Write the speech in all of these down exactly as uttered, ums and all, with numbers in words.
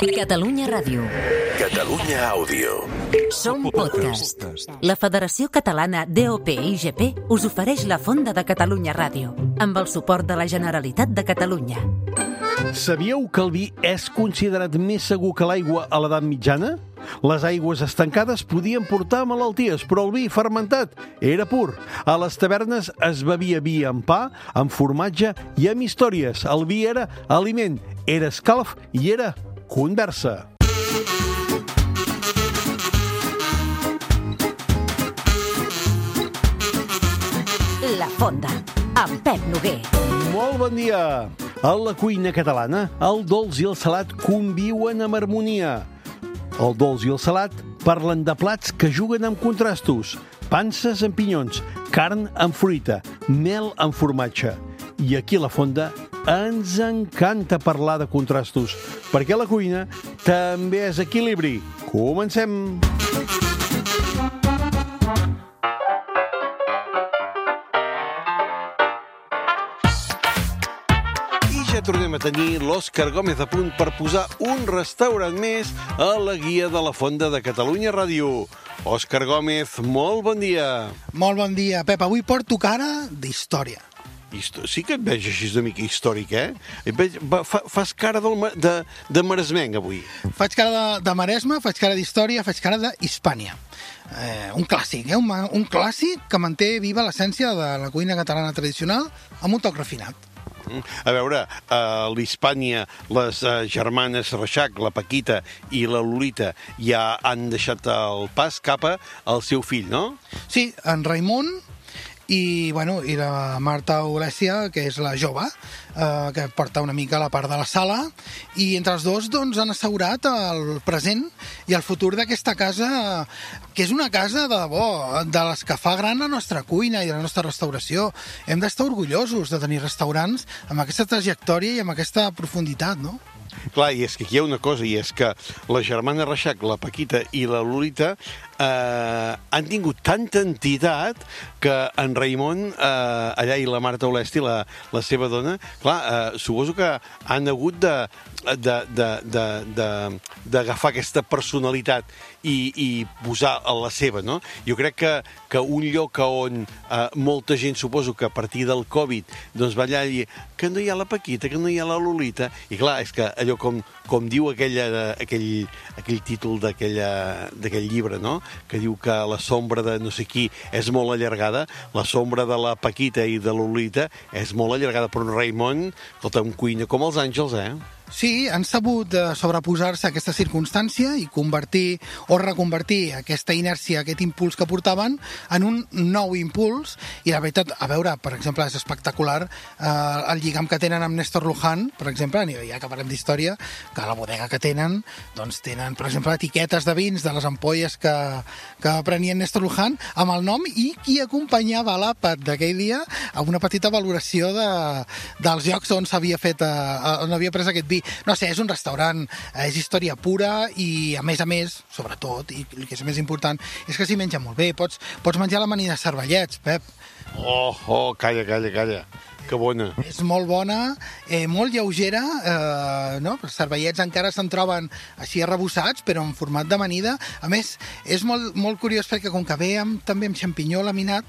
Catalunya Ràdio. Catalunya Àudio. Som podcast. La Federació Catalana D O P I G P us ofereix la Fonda de Catalunya Ràdio, amb el suport de la Generalitat de Catalunya. Sabíeu que el vi és considerat més segur que l'aigua a l'edat mitjana? Les aigües estancades podien portar malalties, però el vi fermentat era pur. A les tavernes es bevia vi amb pa, amb formatge i amb històries. El vi era aliment, era escalf i era conversa. La Fonda, amb Pep Noguer. Molt bon dia! A la cuina catalana, el dolç i el salat conviuen amb harmonia. El dolç i el salat parlen de plats que juguen amb contrastos. Panses amb pinyons, carn amb fruita, mel amb formatge. I aquí a la Fonda ens encanta parlar de contrastos, perquè la cuina també és equilibri. Comencem! Ja tornem a tenir l'Òscar Gómez a punt per posar un restaurant més a la guia de la Fonda de Catalunya Ràdio. Òscar Gómez, molt bon dia. Molt bon dia, Pep. Avui porto cara d'història. Histo- Sí que et veig així una mica històric, eh? Et veig, va, fa, fas cara del, ma- de, de maresmenc, avui. Faig cara de, de Maresme, faig cara d'història, faig cara d'Hispània. Eh, un clàssic, eh? Un, ma- un clàssic que manté viva l'essència de la cuina catalana tradicional amb un toc refinat. A veure, a l'Hispània, les uh, germanes Reixac, la Paquita i la Lolita ja han deixat el pas cap al seu fill, no? Sí, en Raimon i, bueno, i la Marta Olèsia, que és la jove, eh, que porta una mica la part de la sala, i entre els dos doncs, han assegurat el present i el futur d'aquesta casa, que és una casa de debò, de les que fa gran la nostra cuina i la nostra restauració. Hem d'estar orgullosos de tenir restaurants amb aquesta trajectòria i amb aquesta profunditat, no? Clar, i és que aquí hi ha una cosa, i és que la germana Reixac, la Paquita i la Lolita eh, han tingut tanta entitat que en Raimon, eh, allà, i la Marta Olesti, la, la seva dona, clar, eh, suposo que han hagut de de, de, de, de, d'agafar aquesta personalitat i, i posar a la seva, no? Jo crec que, que un lloc on eh, molta gent, suposo que a partir del Covid, doncs va allà i dir que no hi ha la Paquita, que no hi ha la Lolita, i clar, és que allò com, com diu aquella, aquell, aquell títol d'aquella, d'aquell llibre, no? Que diu que la sombra de no sé qui és molt allargada, la sombra de la Paquita i de la Lolita és molt allargada, però en Raimon, escolta, un cuina com els àngels, eh? Sí, han sabut eh, sobreposar-se a aquesta circumstància i convertir o reconvertir aquesta inèrcia, aquest impuls que portaven en un nou impuls. I la veritat, a veure, per exemple, és espectacular eh, el lligam que tenen amb Néstor Luján, per exemple, ja que parlem d'història, que a la bodega que tenen, doncs tenen, per exemple, etiquetes de vins de les ampolles que, que prenien Néstor Luján amb el nom i qui acompanyava l'àpat d'aquell dia amb una petita valoració de, dels llocs on s'havia fet, eh, on havia pres aquest vi. No sé, és un restaurant, és història pura i, a més a més, sobretot, i el que és més important, és que s'hi menja molt bé. Pots, pots menjar l'amanida de cervellets, Pep. Oh, oh, calla, calla, calla. Que bona. És molt bona, eh, molt lleugera, eh, no? Els cervellets encara se'n troben així arrebossats, però en format d'amanida. A més, és molt, molt curiós perquè com que ve amb, també amb xampinyó laminat,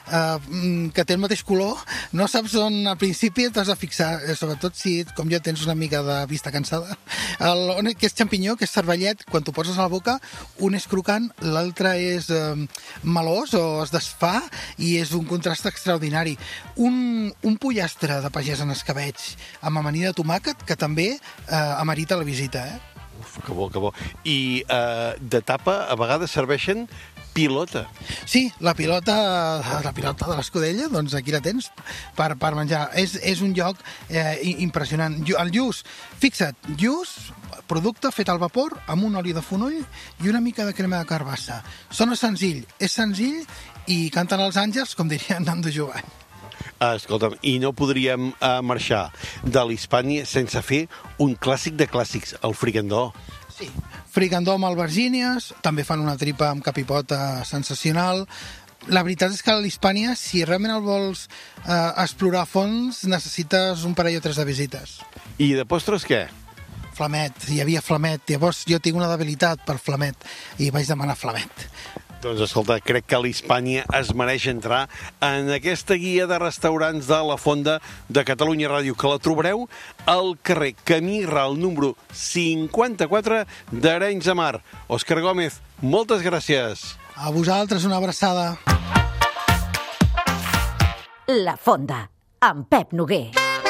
eh, que té el mateix color, no saps on al principi t'has de fixar, eh, sobretot si, com jo, tens una mica de vista cansada. El, on, que és xampinyó, que és cervellet, quan t'ho poses a la boca, un és crocant, l'altre és eh, melós o es desfà i és un contrast extraordinari. Un, un pollastre de pagès en escabeig amb amanida de tomàquet que també eh, amerita la visita, eh? Uf, que bo, que bo. I eh, de tapa a vegades serveixen pilota. Sí, la pilota, la pilota de l'Escudella, doncs aquí la tens per, per menjar. És, és un lloc eh, impressionant. El lluç, fixa't, lluç, producte fet al vapor amb un oli de fonoll i una mica de crema de carbassa. Sona senzill, és senzill i canten els àngels, com dirien Nando Jovany. Ah, escolta'm, i no podríem uh, marxar de l'Hispània sense fer un clàssic de clàssics, el fricandó. Sí, fricandó amb albergínies, també fan una tripa amb capipota sensacional. La veritat és que a l'Hispània, si realment el vols eh, explorar a fons, necessites un parell o tres de visites. I de postres què? Flamet, hi havia Flamet. Llavors jo tinc una debilitat per Flamet i vaig demanar Flamet. Doncs escolta, crec que l'Hispània es mereix entrar en aquesta guia de restaurants de la Fonda de Catalunya Ràdio, que la trobareu al carrer Camí Ral número cinquanta-quatre d'Arenys de Mar. Òscar Gómez, moltes gràcies. A vosaltres una abraçada. La Fonda, amb Pep Noguer.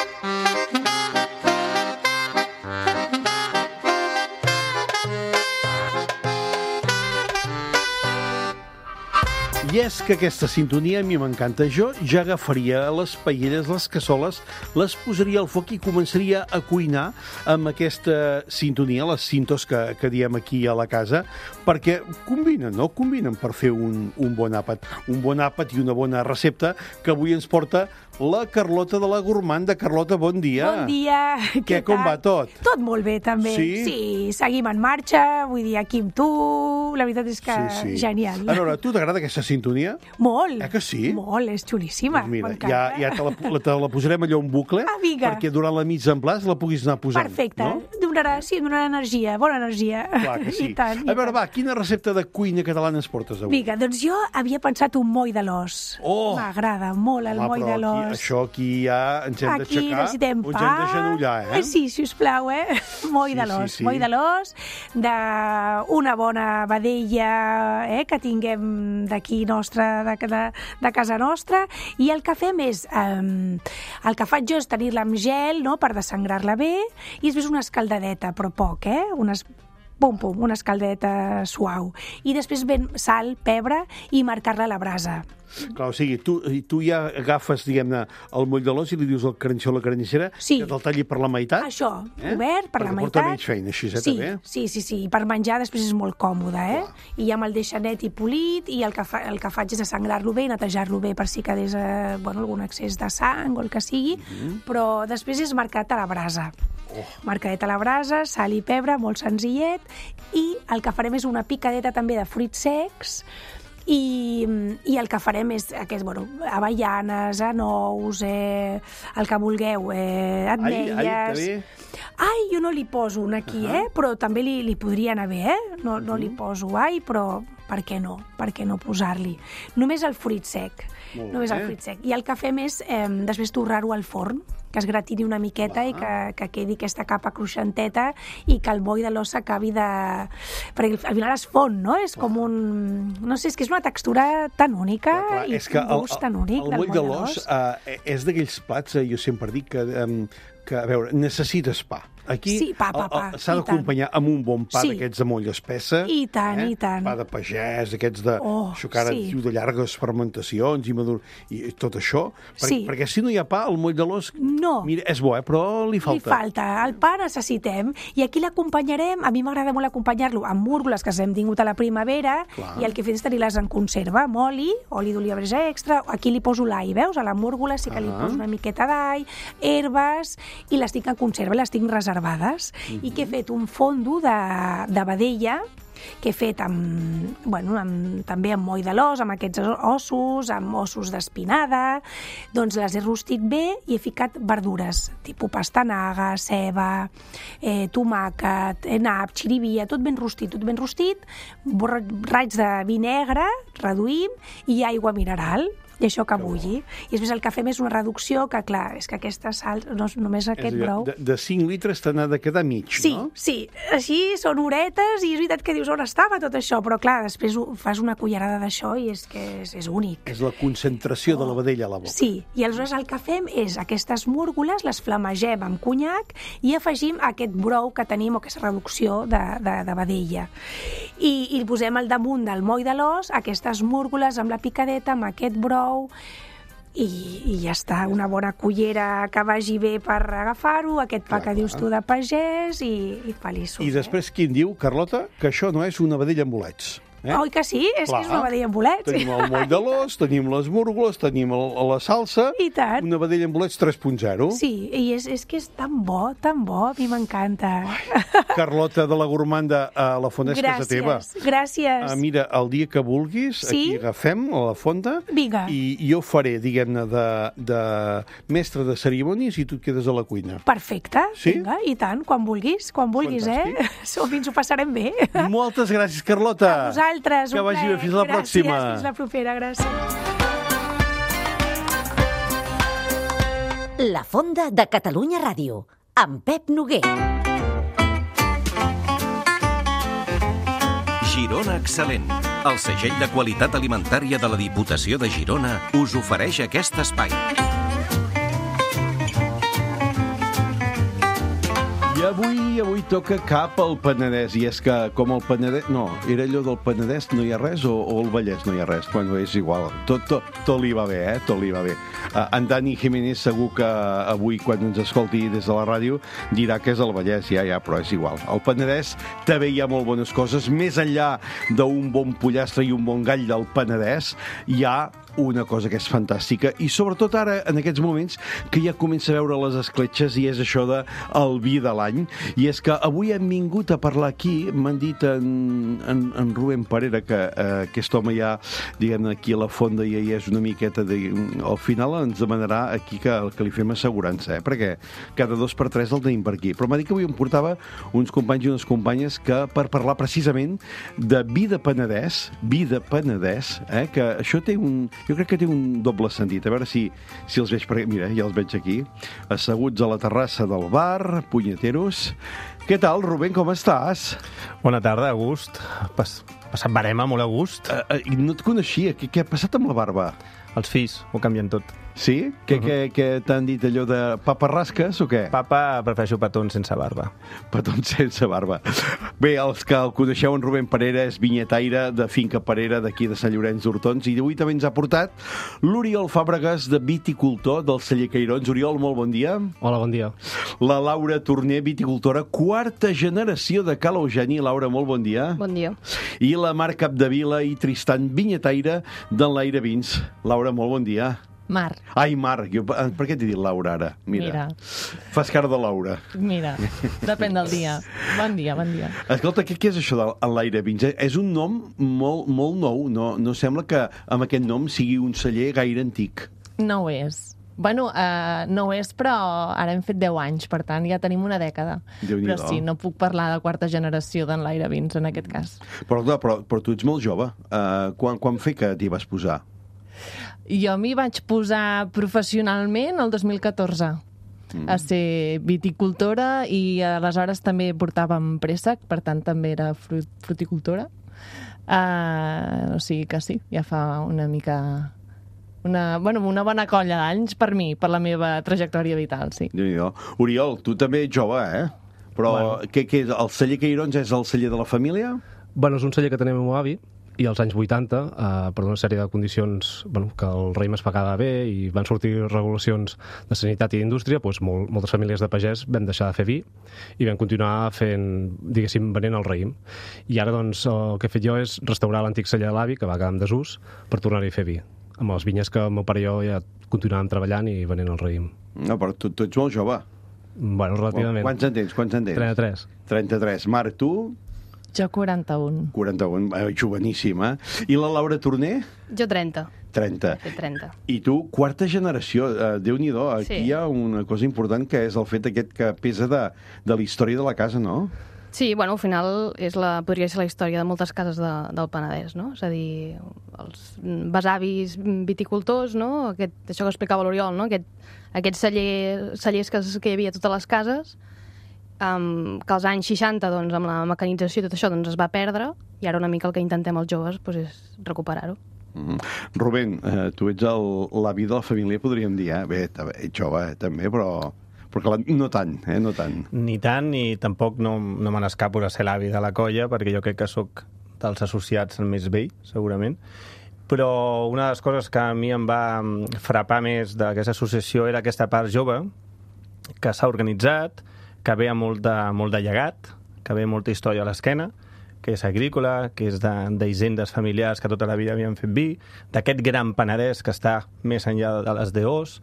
I és que aquesta sintonia a mi m'encanta. Jo ja agafaria les paelles, les cassoles, les posaria al foc i començaria a cuinar amb aquesta sintonia, les cintos que, que diem aquí a la casa, perquè combinen, no? Combinen per fer un, un bon àpat. Un bon àpat i una bona recepta que avui ens porta la Carlota de la Gourmanda. Carlota, bon dia. Bon dia. Què, Què com va tot? Tot molt bé, també. Sí? Sí, seguim en marxa, vull dir, aquí amb tu, la veritat és que Sí, sí. genial. A veure, tu t'agrada aquesta sintonia? Molt. Eh que sí? Molt, és xulíssima. Doncs mira, m'encanta. ja, ja te, la, te la posarem allò en bucle, Ah, vinga. perquè durant la mitja en plaç la puguis anar posant. Perfecte. No? Donarà, sí, donarà energia, bona energia. Clar que sí. I tant, i a veure, tant. va, quina recepta de cuina catalana ens portes avui? Vinga, doncs jo havia pensat un moll de l'os. Oh! M'agrada molt el Home, moll però de aquí, l'os. això aquí ja ens hem Aquí d'aixecar, necessitem o ens pa. hem de genollar, eh? Sí, sisplau, eh? Moll Sí, de sí, l'os, sí. moll de l'os, d'una bona vedella eh, que tinguem d'aquí nostra, de, de, de casa nostra, i el que fem és, eh, el que faig jo és tenir-la amb gel, no?, per desangrar-la bé, i després una escaldadeta, però poc, eh? Unes pum, pum, una escaldeta suau. I després ben sal, pebre i marcar-la a la brasa. Clar, o sigui, tu, tu ja agafes, diguem-ne, el moll de l'os i li dius al caranxó a la carnissera Sí. que te'l talli per la meitat? Això, obert per Perquè la porta meitat. menys feina, així, eh, sí, també? sí, sí, sí, i per menjar després és molt còmode, eh? Clar. I ja me'l deixa net i polit, i el que, fa, el que faig és assangrar-lo bé, netejar-lo bé per si quedés eh, bueno, algun excés de sang o el que sigui, Mhm. però després és marcat a la brasa. Oh. Marcadet a la brasa, sal i pebre, molt senzillet, i el que farem és una picadeta també de fruits secs, i, i el que farem és aquest, bueno, avellanes, anous, eh, el que vulgueu, eh, ametlles... Ai, ai, que bé. Ai, jo no li poso un aquí, uh -huh. eh? Però també li, li podria anar bé, eh? No, no uh -huh. li poso ai, però per què no? Per què no posar-li? Només el fruit sec. Molt Només bé. el fruit sec. I el que fem és eh, després torrar-ho al forn, que es gratini una miqueta Clar. i que, que quedi aquesta capa cruixenteta i que el moll de l'os s'acabi de... Perquè al final es fon, no? És com un... No sé, és que és una textura tan única Clar, clar, i és que un el, gust tan únic el del moll de l'os eh, és d'aquells plats, eh, jo sempre dic que, eh, que, a veure, necessites pa. Aquí Sí, pa, pa, pa, s'ha i d'acompanyar amb un bon pa Sí. d'aquests de moll espessa. I tant, eh? i tant. Pa de pagès, aquests de... Oh, això que ara sí. diu de llargues fermentacions i, madur, i tot això. Per, Sí. Perquè si no hi ha pa, el moll de l'os... No. Mira, és bo, eh? Però li falta. Li falta. El pa necessitem. I aquí l'acompanyarem, a mi m'agrada molt acompanyar-lo amb múrgoles que hem tingut a la primavera, Clar. i el que he fet és tenir-les en conserva, amb oli, oli d'oliva verge extra, aquí li poso l'all, veus? A la múrgola sí que li Ah. poso una miqueta d'all, herbes, i les tinc en conserva, les tinc reservades. I que he fet un fondo de, de vedella, que he fet amb, bueno, amb, també amb moll de l'os, amb aquests ossos, amb ossos d'espinada, doncs les he rostit bé i he ficat verdures, tipus pastanaga, ceba, eh, tomàquet, eh, nap, xirivia, tot ben rostit, tot ben rostit, raigs de vi negre, reduïm, i aigua mineral, i això que bulli. I després el que fem és una reducció, que clar, és que aquesta sal, no, només aquest És allò, brou... de, de cinc litres te n'ha de quedar mig, Sí, no? sí, així són horetes i és veritat que dius on estava tot això, però clar, després ho- fas una cullerada d'això i és que és, és únic. És la concentració de la vedella a la boca. Sí, i aleshores el que fem és aquestes múrgoles les flamegem amb conyac i afegim aquest brou que tenim, o aquesta reducció de, de, de vedella. I, I posem al damunt del moll de l'os aquestes múrgoles amb la picadeta, amb aquest brou, i, i ja està, una bona cullera que vagi bé per agafar-ho, aquest pa Clar, que clar. dius tu de pagès, i, i feliços. I després qui en diu, Carlota, que això no és una vedella amb bolets? Eh? Oi que sí? És Clar. que és una vedella amb bolets. Tenim el moll de l'os, tenim les múrgoles, tenim el, la salsa... I tant. Una vedella amb bolets tres punt zero. Sí, i és, és que és tan bo, tan bo, a mi m'encanta. Carlota de la Gourmanda, a la fonda és casa teva. Gràcies, gràcies. Ah, mira, el dia que vulguis, Sí? aquí agafem a la fonda Vinga. i jo faré, diguem-ne, de, de mestre de cerimònies i tu et quedes a la cuina. Perfecte, Sí? vinga, i tant, quan vulguis, quan vulguis, Fantàstic. eh? Som, ens ho passarem bé. Moltes gràcies, Carlota. A vosaltres, Que un vagi bé. plaer. Fins la Gràcies, pròxima. Fins la propera, gràcies. La Fonda de Catalunya Ràdio, amb Pep Noguer. Girona Excel·lent. El segell de qualitat alimentària de la Diputació de Girona us ofereix aquest espai. I avui, avui toca cap al Penedès, i és que com el Penedès... No, era allò del Penedès no hi ha res o, o el Vallès no hi ha res? Bueno, és igual, tot, tot, tot li va bé, eh? Tot li va bé. Uh, en Dani Jiménez segur que avui, quan ens escolti des de la ràdio, dirà que és el Vallès, ja, ja, però és igual. El Penedès també hi ha molt bones coses. Més enllà d'un bon pollastre i un bon gall del Penedès, hi ha una cosa que és fantàstica, i sobretot ara, en aquests moments, que ja comença a veure les escletxes, i és això de el vi de l'any. I és que avui hem vingut a parlar aquí, m'han dit en, en, en Rubén Parera, que eh, aquest home ja, diguem-ne, aquí a la fonda ja hi és una miqueta, de, al final ens demanarà aquí que, que li fem assegurança, eh? Perquè cada dos per tres el tenim per aquí. Però m'ha dit que avui em portava uns companys i unes companyes que per parlar precisament de vi de Penedès, vi de Penedès, eh? Que això té un... Jo crec que té un doble sentit. A veure si, si els veig... Perquè, mira, ja els veig aquí, asseguts a la terrassa del bar, punyeteros. Què tal, Rubén, com estàs? Bona tarda, a gust. Pas, passat barema, molt a gust. Uh, uh, no et coneixia. Què, què ha passat amb la barba? Els fills ho canvien tot. Sí? Què, uh -huh. què, què t'han dit, allò de paparrasques o què? Papa, prefereixo petons sense barba. Petons sense barba. Bé, els que el coneixeu, en Rubén Parera és vinyetaire de Finca Parera d'aquí de Sant Llorenç d'Hortons, i avui també ens ha portat l'Oriol Fàbregas, de viticultor del celler Cairons. Oriol, molt bon dia. Hola, bon dia. La Laura Torner, viticultora, quarta generació de Ca l'Eugeni. Laura, molt bon dia. Bon dia. I la Mar Capdevila i Tristan, vinyetaire d'Enlaire Vins. Laura, molt bon dia. Mar. Ai, Mar, jo, per què t'he dit Laura ara? Mira, Mira. Fas cara de Laura. Mira, depèn del dia. Bon dia, bon dia. Escolta, què, què és això d'Enlaire Vins? És un nom molt, molt nou. No, no sembla que amb aquest nom sigui un celler gaire antic. No ho és. Bueno, uh, no ho és, però ara hem fet deu anys, per tant ja tenim una dècada. Déu-n'hi-do. Però sí, no puc parlar de quarta generació d'Enlaire Vins en aquest cas. Però, però, però tu ets molt jove. Uh, quan, quan fer que t'hi vas posar? Jo m'hi vaig posar professionalment el dos mil catorze mm. a ser viticultora, i aleshores també portàvem préssec, per tant també era frut, fruticultora. Uh, o sigui que sí, ja fa una mica... Una, bueno, una bona colla d'anys per mi, per la meva trajectòria vital, sí. Déu-n'hi-do. Oriol, tu també ets jove, eh? Però Bueno. què, què és? El celler Cairons és el celler de la família? Bueno, és un celler que tenim el meu avi, i als anys vuitanta, eh, per una sèrie de condicions, bueno, que el raïm es pagava bé i van sortir regulacions de sanitat i d'indústria, doncs molt, moltes famílies de pagès vam deixar de fer vi i vam continuar fent, diguéssim, venent el raïm. I ara, doncs, el que he fet jo és restaurar l'antic celler de l'avi, que va quedar en desús, per tornar-hi a fer vi, amb les vinyes que el meu pare i jo ja continuàvem treballant i venent el raïm. No, però tu, tu ets molt jove. Bueno, relativament. Quants en tens? Quants en tens? trenta-tres. trenta-tres. Marc, tu? Jo quaranta-un. quaranta-un. Eh, joveníssima. I la Laura Torner? Jo trenta. trenta. He fet trenta. I tu, quarta generació. Eh, Déu-n'hi-do. Aquí Sí. hi ha una cosa important, que és el fet aquest que pesa de, de la història de la casa, no? Sí, bueno, al final és la, podria ser la història de moltes cases de, del Penedès, no? És a dir, els besavis viticultors, no? Aquest, això que explicava l'Oriol, no? Aquest, aquests celler, cellers que, que hi havia a totes les cases, um, que als anys seixanta, doncs, amb la mecanització i tot això, doncs, es va perdre, i ara una mica el que intentem els joves doncs, és recuperar-ho. Mm. Rubén, eh, tu ets l'avi de la família, podríem dir, eh? Bé, ets jove, eh, també, però... Perquè la, no tant, eh? No tant. Ni tant, ni tampoc no, no me n'escapo de ser l'avi de la colla, perquè jo crec que sóc dels associats el més vell, segurament. Però una de les coses que a mi em va frapar més d'aquesta associació era aquesta part jove, que s'ha organitzat, que ve amb molt de, molt de llegat, que ve molta història a l'esquena, que és agrícola, que és d'hisendes familiars que tota la vida havien fet vi, d'aquest gran Penedès que està més enllà de les D Os,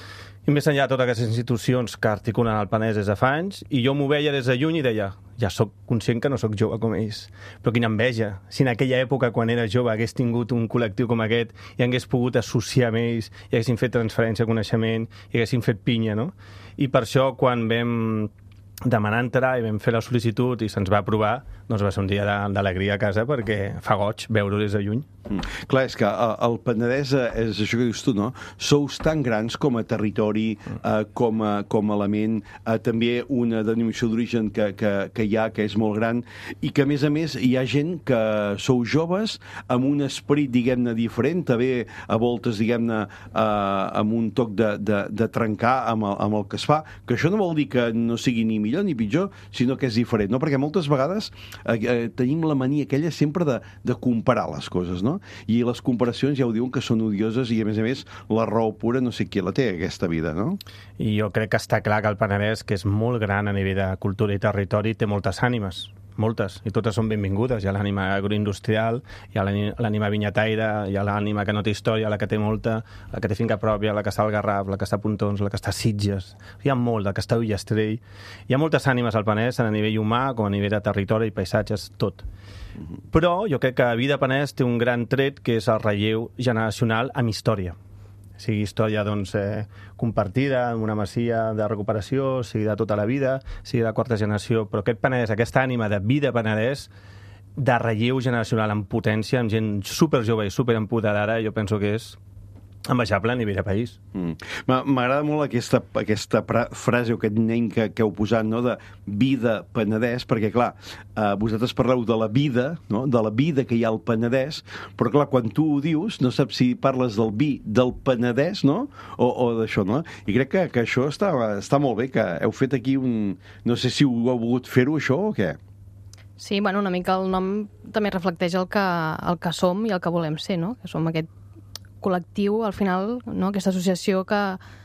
i més enllà de totes aquestes institucions que articulen el Penedès des de fa anys, i jo m'ho veia des de lluny i deia, ja sóc conscient que no sóc jove com ells, però quina enveja. Si en aquella època, quan era jove, hagués tingut un col·lectiu com aquest i hagués pogut associar amb ells, i haguessin fet transferència de coneixement, i haguessin fet pinya, no? I per això, quan vam demanar entrar i vam fer la sol·licitud i se'ns va aprovar, doncs va ser un dia d'alegria a casa perquè fa goig veure-ho des de lluny. Mm. Clar, és que el Penedès és això que dius tu, no? Sous tan grans com a territori, eh, com, a, com a element, eh, també una denominació d'origen que, que, que hi ha, que és molt gran, i que a més a més hi ha gent que sou joves amb un esperit, diguem-ne, diferent, també a voltes, diguem-ne, eh, amb un toc de, de, de trencar amb el, amb el que es fa, que això no vol dir que no sigui ni millor ni pitjor, sinó que és diferent, no? Perquè moltes vegades eh, eh, tenim la mania aquella sempre de, de comparar les coses, no? I les comparacions ja ho diuen que són odioses i, a més a més, la raó pura no sé qui la té, aquesta vida, no? I jo crec que està clar que el Penedès, que és molt gran a nivell de cultura i territori, té moltes ànimes, moltes, i totes són benvingudes. Hi ha l'ànima agroindustrial, hi ha l'ànima vinyataire, hi ha l'ànima que no té història, la que té molta, la que té finca pròpia, la que està al Garraf, la que està a Pontons, la que està a Sitges. Hi ha molt, la que està a Ullastrell. Hi ha moltes ànimes al Penedès, tant a nivell humà com a nivell de territori i paisatges, tot. Però jo crec que Vida Penedès té un gran tret, que és el relleu generacional amb història. Sigui història doncs, eh, compartida, amb una masia de recuperació, sigui de tota la vida, sigui de quarta generació, però aquest Penedès, aquesta ànima de Vida Penedès, de relleu generacional amb potència, amb gent superjove i superempoderada, jo penso que és envejable a nivell de país. Mm. M'agrada molt aquesta, aquesta frase o aquest nen que, que heu posat, no?, de Vida Penedès, perquè, clar, eh, vosaltres parleu de la vida, no?, de la vida que hi ha al Penedès, però, clar, quan tu ho dius, no saps si parles del vi del Penedès, no?, o, o d'això, no? I crec que, que això està, està molt bé, que heu fet aquí un... No sé si heu volgut fer-ho, això, o què? Sí, bueno, una mica el nom també reflecteix el que, el que som i el que volem ser, no?, que som aquest col·lectiu, al final, no? Aquesta associació que,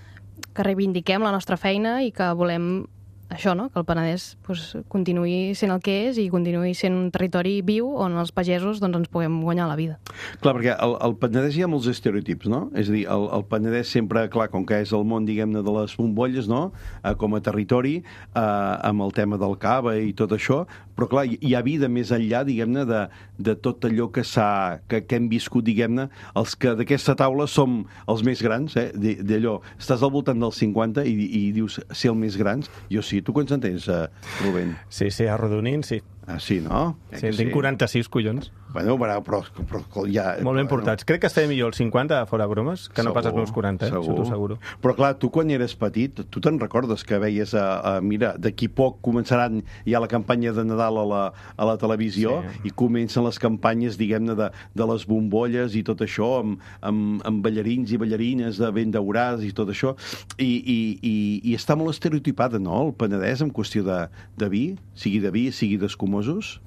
que reivindiquem la nostra feina i que volem això, no? Que el Penedès pues, continuï sent el que és i continuï sent un territori viu on els pagesos doncs, ens puguem guanyar la vida. Clar, perquè al, al Penedès hi ha molts estereotips, no? És a dir, el, el Penedès sempre, clar, com que és el món, diguem-ne, de les bombolles, no?, eh, com a territori, eh, amb el tema del cava i tot això, però, clar, hi ha vida més enllà, diguem-ne, de, de tot allò que s'ha, que, que hem viscut, diguem-ne, els que d'aquesta taula som els més grans, eh, d'allò, estàs al voltant dels cinquanta i, i dius ser el més grans, jo sí. Tu quants en tens, uh, Rubén? Sí, sí, arrodonint, sí. Ah, sí, no? Sí, en tinc quaranta-sis, collons. Bueno, però, però, però ja... Molt ben portats. Bueno. Crec que estaré millor els cinquanta, fora bromes, que segur, no pas els meus quaranta, eh? Segur. Això t'ho asseguro. Però clar, tu quan eres petit, tu te'n recordes que veies, a, a, mira, d'aquí poc començaran ja la campanya de Nadal a la, a la televisió, sí, i comencen les campanyes, diguem-ne, de, de les bombolles i tot això, amb, amb, amb ballarins i ballarines de ben daurats i tot això, i, i, i, i està molt estereotipada, no?, el Penedès en qüestió de, de vi, sigui de vi, sigui d'escumosos.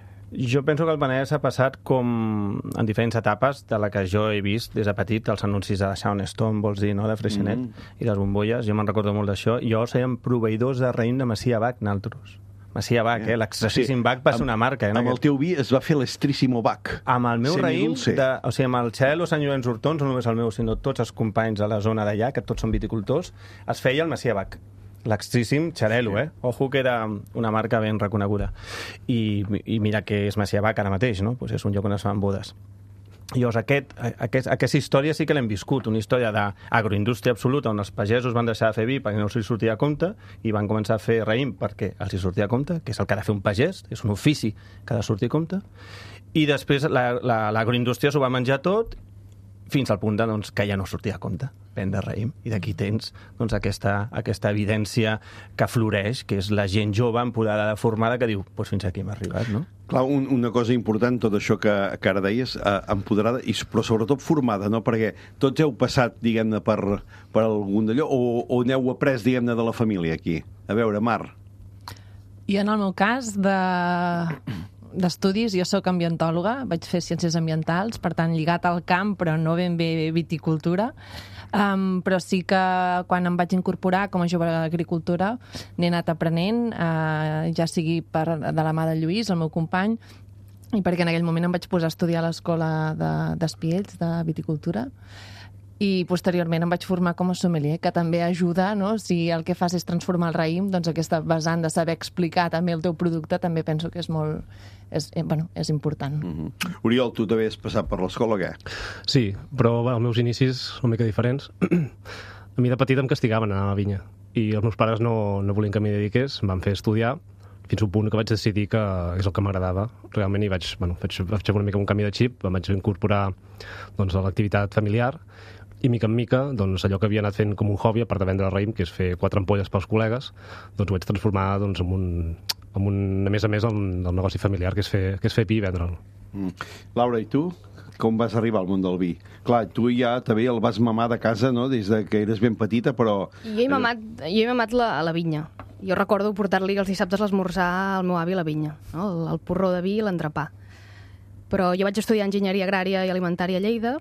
Jo penso que el Penedès ha passat com en diferents etapes de la que jo he vist des de petit, els anuncis de la Shaun Stone, vols dir, no?, de Freixenet, mm. i les bombolles, jo me'n recordo molt d'això. Jo sèiem proveïdors de raïm de Masia Bach, naltros. Masia Bach, eh? L'extracíssim Bach va ser una marca. Eh? Amb el teu vi es va fer l'Estríssimo Bach. Amb el meu raïm, de, o sigui, amb el Xelo, Sant Llorenç d'Hortons, no només el meu, sinó tots els companys de la zona d'allà, que tots són viticultors, es feia el Masia Bach. L'extríssim Xarelo, eh? Ojo que era una marca ben reconeguda. I, i mira que és Masia Bach ara mateix, no? Pues és un lloc on es fan bodes. Llavors, aquest, aquest, aquesta història sí que l'hem viscut, una història d'agroindústria absoluta, on els pagesos van deixar de fer vi perquè no els sortia a compte i van començar a fer raïm perquè els sortia a compte, que és el que ha de fer un pagès, és un ofici que ha de sortir a compte. I després l'agroindústria s'ho va menjar tot fins al punt de, doncs, que ja no sortia a compte vendre raïm. I d'aquí tens doncs, aquesta, aquesta evidència que floreix, que és la gent jove, empoderada, formada, que diu, doncs fins aquí hem arribat, no? Clar, un, una cosa important, tot això que, que ara deies, eh, empoderada, i, però sobretot formada, no? Perquè tots heu passat, diguem-ne, per, per algun d'allò, o, o n'heu après, diguem-ne, de la família aquí? A veure, Mar. I en el meu cas, de... d'estudis, jo sóc ambientòloga, vaig fer ciències ambientals, per tant, lligat al camp, però no ben bé viticultura. Um, però sí que quan em vaig incorporar com a jove agricultora n'he anat aprenent, uh, ja sigui per, de la mà de Lluís, el meu company, i perquè en aquell moment em vaig posar a estudiar a l'escola d'Espiells, de, de viticultura, i posteriorment em vaig formar com a sommelier, que també ajuda, no? Si el que fas és transformar el raïm, doncs aquesta vessant de saber explicar també el teu producte també penso que és molt... És, eh, bueno, és important. Mm-hmm. Oriol, tu també has passat per l'escola o què? Sí, però bueno, els meus inicis són una mica diferents. A mi de petit em castigaven a anar a la vinya i els meus pares no, no volien que m'hi dediqués, em van fer estudiar fins a un punt que vaig decidir que és el que m'agradava realment i vaig, bueno, vaig, vaig fer una mica un canvi de xip, em vaig incorporar doncs, a l'activitat familiar i mica en mica, doncs, allò que havia anat fent com un hobby a part de vendre raïm, que és fer quatre ampolles pels col·legues, doncs ho vaig transformar doncs, en un, en un, a més a més el, el negoci familiar, que és fer, que és fer vi i vendre'l. Mm. Laura, i tu? Com vas arribar al món del vi? Clar, tu ja també el vas mamar de casa, no?, des de que eres ben petita, però... Jo he mamat, jo he mamat la, a la vinya. Jo recordo portar-li els dissabtes a l'esmorzar al meu avi a la vinya, no? el, el porró de vi i l'entrepà. Però jo vaig estudiar enginyeria agrària i alimentària a Lleida,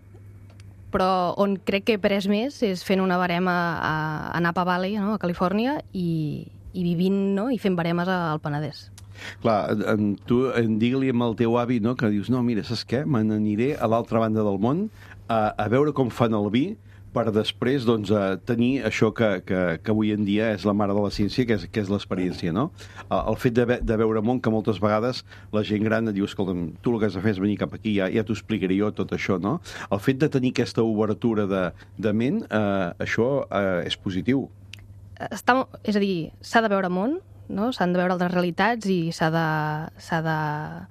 però on crec que he après més és fent una barema a, a Napa Valley, no?, a Califòrnia, i, i vivint, no?, i fent baremes al Penedès. Clar, en, tu en digue-li amb el teu avi, no?, que dius, no, mira, saps què? Me n'aniré a l'altra banda del món a, a veure com fan el vi per després, doncs, a tenir això que, que, que avui en dia és la mare de la ciència, que és, que és l'experiència, no? El fet de, de veure món, que moltes vegades la gent gran et diu, escolta'm, tu el que has de fer és venir cap aquí, ja, ja t'ho explicaré jo tot això, no? El fet de tenir aquesta obertura de, de ment, eh, això eh, és positiu. Està, és a dir, s'ha de veure món, no? S'han de veure altres realitats i s'ha de, s'ha de,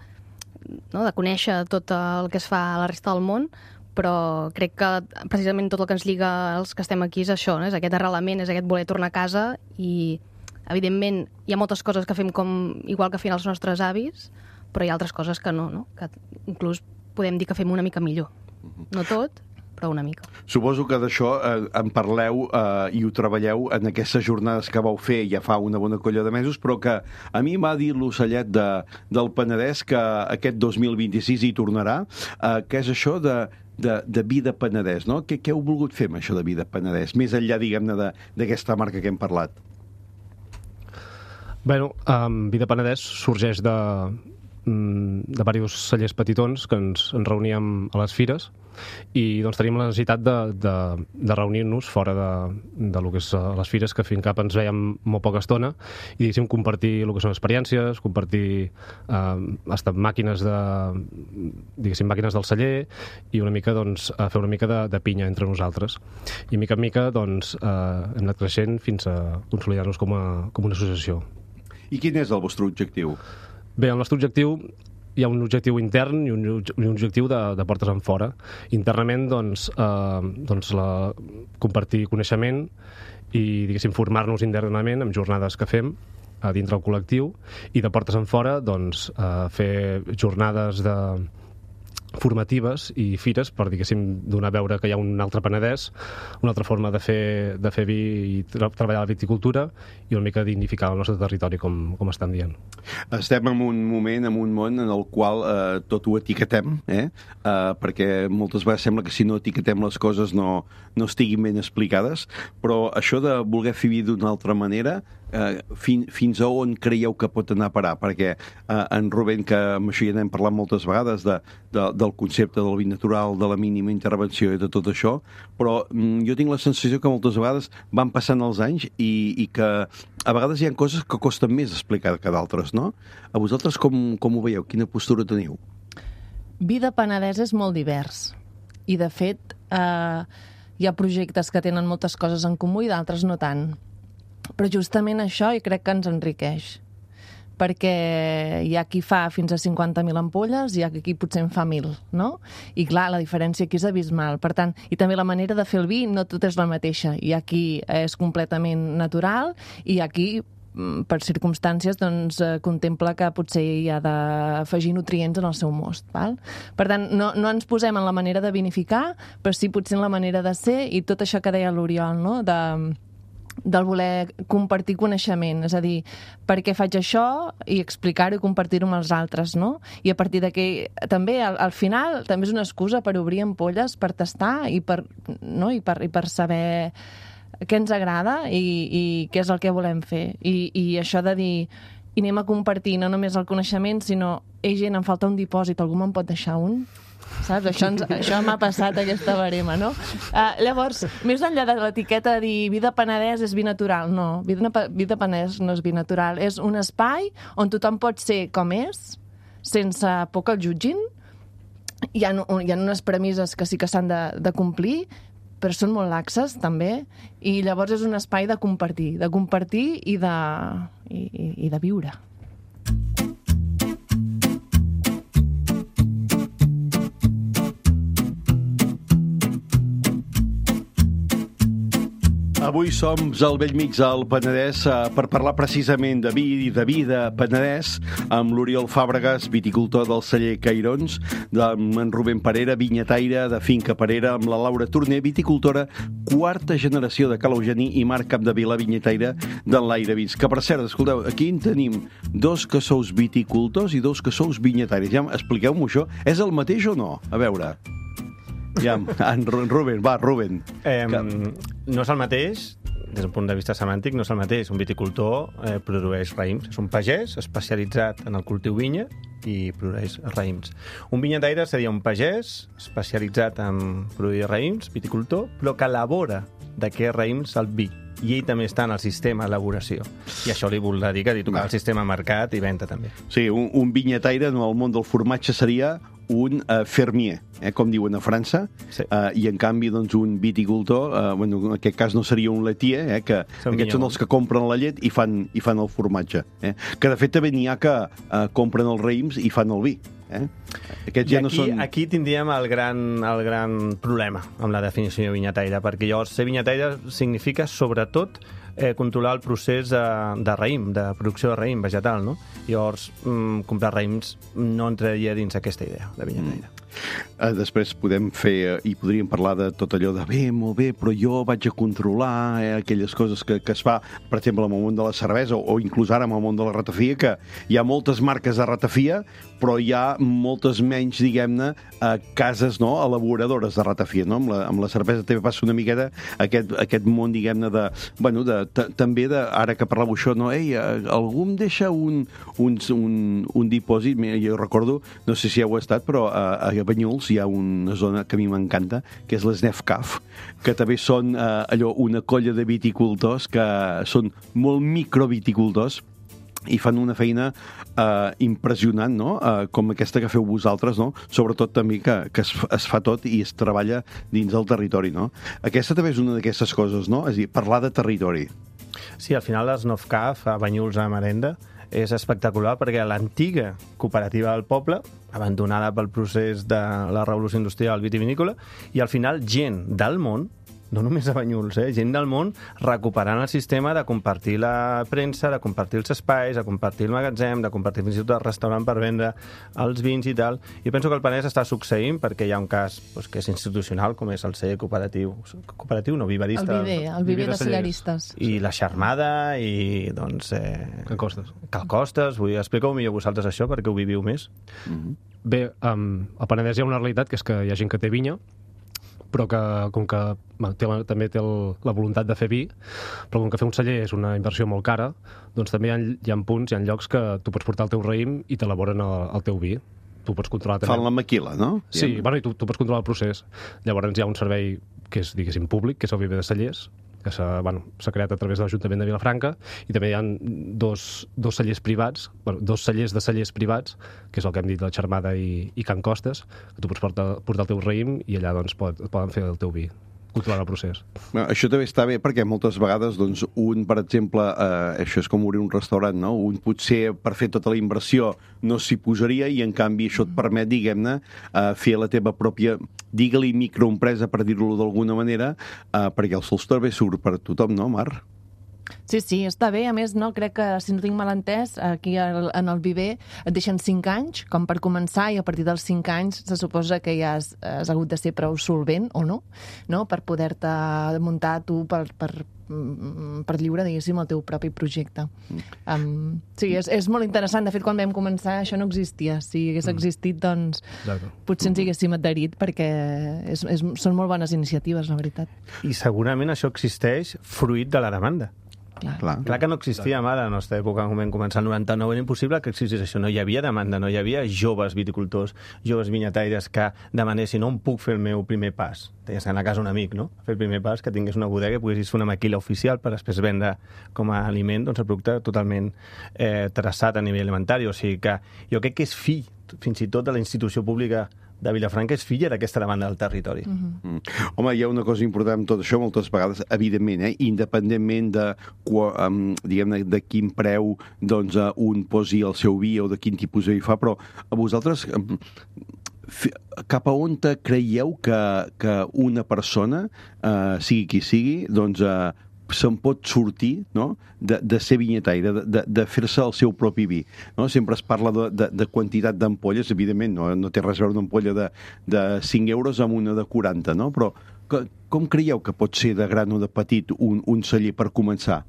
no? de conèixer tot el que es fa a la resta del món, però crec que precisament tot el que ens lliga als que estem aquí és això, no? És aquest arrelament, és aquest voler tornar a casa i, evidentment, hi ha moltes coses que fem com igual que feien els nostres avis, però hi ha altres coses que no, no? Que inclús podem dir que fem una mica millor. No tot, però una mica. Suposo que d'això eh, en parleu eh, i ho treballeu en aquestes jornades que vau fer ja fa una bona colla de mesos, però que a mi m'ha dit l'ocellet de, del Penedès que aquest dos mil vint-i-sis hi tornarà, eh, que és això de de, de vi de Penedès, no? Què, què heu volgut fer amb això de vi de Penedès? Més enllà, diguem-ne, d'aquesta marca que hem parlat. Bé, um, vi de Penedès sorgeix de, de diversos cellers petitons que ens, ens reuníem a les fires i doncs teníem la necessitat de, de, de reunir-nos fora de, de lo que és les fires, que fins cap ens veiem molt poca estona i diguéssim compartir el que són experiències, compartir eh, hasta màquines de diguéssim màquines del celler i una mica doncs fer una mica de, de pinya entre nosaltres i mica en mica doncs eh, hem anat creixent fins a consolidar-nos com, a, com una associació. I quin és el vostre objectiu? Bé, el nostre objectiu hi ha un objectiu intern i un, un objectiu de, de portes en fora. Internament, doncs, eh, doncs la, compartir coneixement i, diguéssim, formar-nos internament amb jornades que fem a dintre el col·lectiu i de portes en fora, doncs, eh, fer jornades de formatives i fires per, diguéssim, donar a veure que hi ha un altre Penedès, una altra forma de fer, de fer vi i tra treballar la viticultura i una mica dignificar el nostre territori, com, com estan dient. Estem en un moment, en un món en el qual eh, tot ho etiquetem, eh? Eh, perquè moltes vegades sembla que si no etiquetem les coses no, no estiguin ben explicades, però això de voler fer vi d'una altra manera, eh, fin, fins a on creieu que pot anar a parar? Perquè eh, en Rubén, que amb això ja n'hem parlat moltes vegades, de, de, del concepte del vi natural, de la mínima intervenció i de tot això, però mm, jo tinc la sensació que moltes vegades van passant els anys i, i que a vegades hi ha coses que costen més explicar que d'altres, no? A vosaltres com, com ho veieu? Quina postura teniu? Vi de Penedès és molt divers i, de fet, eh, hi ha projectes que tenen moltes coses en comú i d'altres no tant. Però justament això i crec que ens enriqueix, perquè hi ha qui fa fins a cinquanta mil ampolles, hi ha qui potser en fa mil, no? I clar, la diferència aquí és abismal. Per tant, i també la manera de fer el vi no tot és la mateixa. Hi ha qui és completament natural i hi ha qui, per circumstàncies, doncs, eh, contempla que potser hi ha d'afegir nutrients en el seu most. Val? Per tant, no, no ens posem en la manera de vinificar, però sí potser en la manera de ser i tot això que deia l'Oriol, no?, de del voler compartir coneixement, és a dir, per què faig això i explicar-ho i compartir-ho amb els altres, no? I a partir d'aquí, també, al, al final, també és una excusa per obrir ampolles, per tastar i per, no? I per, i per saber què ens agrada i, i què és el que volem fer. I, i això de dir, i anem a compartir no només el coneixement, sinó, ei, gent, em falta un dipòsit, algú me'n pot deixar un? Saps? Això, ens, això m'ha passat, aquesta barema, no? Uh, llavors, més enllà de l'etiqueta de dir vida Penedès és vi natural, no. Vida, vida Penedès no és vi natural. És un espai on tothom pot ser com és, sense por que el jutgin. Hi ha, hi ha unes premisses que sí que s'han de, de complir, però són molt laxes, també, i llavors és un espai de compartir, de compartir i de, i, i, i de viure. Avui som al Bell Mig del Penedès eh, per parlar precisament de vi i de vida Penedès amb l'Oriol Fàbregas, viticultor del celler Cairons, amb en Rubén Parera, vinyataire de Finca Parera, amb la Laura Torner, viticultora, quarta generació de Cal Eugeni, i Marc Capdevila, vinyataire d'Enlaire Vins. Que, per cert, escolteu, aquí en tenim dos que sous viticultors i dos que sous vinyataires. Ja, expliqueu-m'ho això. És el mateix o no? A veure... Ja, en Rubén, va, Rubén. Eh, que... No és el mateix, des d'un punt de vista semàntic, no és el mateix. Un viticultor eh, produeix raïms. És un pagès especialitzat en el cultiu vinya i produeix raïms. Un vinyataire seria un pagès especialitzat en produir raïms, viticultor, però que elabora d'aquests raïms el vi. I ell també està en el sistema d'elaboració. I això li voldrà dir que li tocarà el sistema mercat i venda, també. Sí, un, un vinyataire en el món del formatge seria un uh, fermier, eh, com diuen a França, sí. uh, i en canvi doncs, un viticultor, uh, bueno, en aquest cas no seria un letier, eh, que som aquests són els que compren la llet i fan, i fan el formatge. Eh? Que de fet també n'hi ha que uh, compren els raïms i fan el vi. Eh? Aquests I ja aquí, no són... aquí tindríem el gran, el gran problema amb la definició de vinyataire, perquè llavors ser vinyataire significa sobretot eh, controlar el procés de, de raïm, de producció de raïm vegetal, no? Llavors, mm, comprar raïms no entraria dins aquesta idea de vinyataire. Mm. Uh, després podem fer, uh, i podríem parlar de tot allò de bé, molt bé, però jo vaig a controlar eh, aquelles coses que, que es fa, per exemple, en el món de la cervesa o, o inclús ara en el món de la ratafia, que hi ha moltes marques de ratafia, però hi ha moltes menys, diguem-ne, uh, cases, no?, elaboradores de ratafia, no? Amb la, amb la cervesa també passa una miqueta aquest, aquest món, diguem-ne, de, bueno, de, també de, ara que parlàveu això, no? Ei, algú em deixa un, un, un, un dipòsit, jo recordo, no sé si heu estat, però uh, a Banyuls hi ha una zona que a mi m'encanta, que és l'Snefcaf, que també són eh, allò, una colla de viticultors que són molt microviticultors i fan una feina eh, impressionant, no? Eh, com aquesta que feu vosaltres, no? Sobretot també que, que es, es fa tot i es treballa dins del territori, no? Aquesta també és una d'aquestes coses, no? És a dir, parlar de territori. Sí, al final l'Snefcaf a Banyuls a Marenda és espectacular perquè l'antiga cooperativa del poble, abandonada pel procés de la revolució industrial vitivinícola, i al final gent del món, no només a Banyuls, eh? gent del món recuperant el sistema de compartir la premsa, de compartir els espais, de compartir el magatzem, de compartir fins i tot el restaurant per vendre els vins i tal. Jo penso que el Penedès està succeint perquè hi ha un cas doncs, que és institucional, com és el celler cooperatiu. Cooperatiu, no, viverista. El viver, el viver de celleristes. I la Xarmada i, doncs... Eh, Cal Costes. Cal Costes. Vull dir, expliqueu millor vosaltres això perquè ho viviu més. Mm-hmm. Bé, um, al Penedès hi ha una realitat que és que hi ha gent que té vinya, però que, com que té la, també té el, la voluntat de fer vi, però com que fer un celler és una inversió molt cara, doncs també hi ha, hi ha punts, hi ha llocs que tu pots portar el teu raïm i t'elaboren el, el teu vi. Tu pots controlar... També... Fan la maquila, no? Sí, bueno, i tu, tu pots controlar el procés. Llavors hi ha un servei que és, diguéssim, públic, que és el viver de cellers, que s'ha bueno, creat a través de l'Ajuntament de Vilafranca, i també hi ha dos, dos cellers privats, bueno, dos cellers de cellers privats, que és el que hem dit, la Xarmada i, i Can Costes, que tu pots portar, portar el teu raïm i allà doncs, pot, poden fer el teu vi, controlar el procés. Bueno, això també està bé perquè moltes vegades doncs, un, per exemple, eh, això és com obrir un restaurant, no? Un potser per fer tota la inversió no s'hi posaria i en canvi això et permet, diguem-ne, eh, fer la teva pròpia, digue-li microempresa, per dir-ho d'alguna manera, eh, perquè el sostre bé surt per tothom, no, Mar? Sí, sí, està bé. A més, no, crec que, si no tinc mal entès, aquí en el viver et deixen cinc anys, com per començar, i a partir dels cinc anys se suposa que ja has, has hagut de ser prou solvent, o no, no? Per poder-te muntar tu per, per, per lliure, diguéssim, el teu propi projecte. Um, sí, és, és molt interessant. De fet, quan vam començar, això no existia. Si hagués existit, doncs, potser ens hi haguéssim adherit, perquè és, és, són molt bones iniciatives, la veritat. I segurament això existeix fruit de la demanda. clar. Clar. Clar que no existia ara, en la nostra època, quan vam començar el noranta-nou, era impossible que existís això. No hi havia demanda, no hi havia joves viticultors, joves vinyataires que demanessin on puc fer el meu primer pas. Tenies que anar a casa un amic, no? A fer el primer pas, que tingués una bodega i poguessis fer una maquila oficial per després vendre com a aliment doncs, el producte totalment eh, traçat a nivell alimentari. O sigui que jo crec que és fill, fins i tot de la institució pública de Vilafranca, és filla d'aquesta demanda del territori. Mm-hmm. Mm. Home, hi ha una cosa important amb tot això, moltes vegades, evidentment, eh, independentment de, um, diguem, de quin preu doncs, uh, un posi el seu vi o de quin tipus de vi fa, però a vosaltres, um, cap a on te creieu que, que una persona, uh, sigui qui sigui, doncs, uh, se'n pot sortir, no?, de, de ser vinyataire, de, de, de fer-se el seu propi vi. No? Sempre es parla de, de, de quantitat d'ampolles, evidentment, no, no té res a veure una ampolla de, de cinc euros amb una de quaranta, no? Però que, com creieu que pot ser de gran o de petit un, un celler per començar?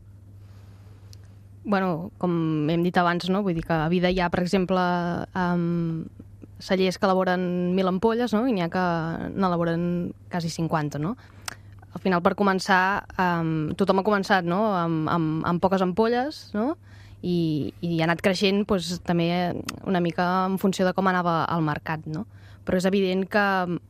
Bueno, com hem dit abans, no? Vull dir que a Vida hi ha, per exemple, um, cellers que elaboren mil ampolles, no? I n'hi ha que n'elaboren quasi cinquanta, no? Al final, per començar, um, tothom ha començat, no?, amb, amb, amb poques ampolles, no?, i, i ha anat creixent doncs, també una mica en funció de com anava al mercat, no? Però és evident que,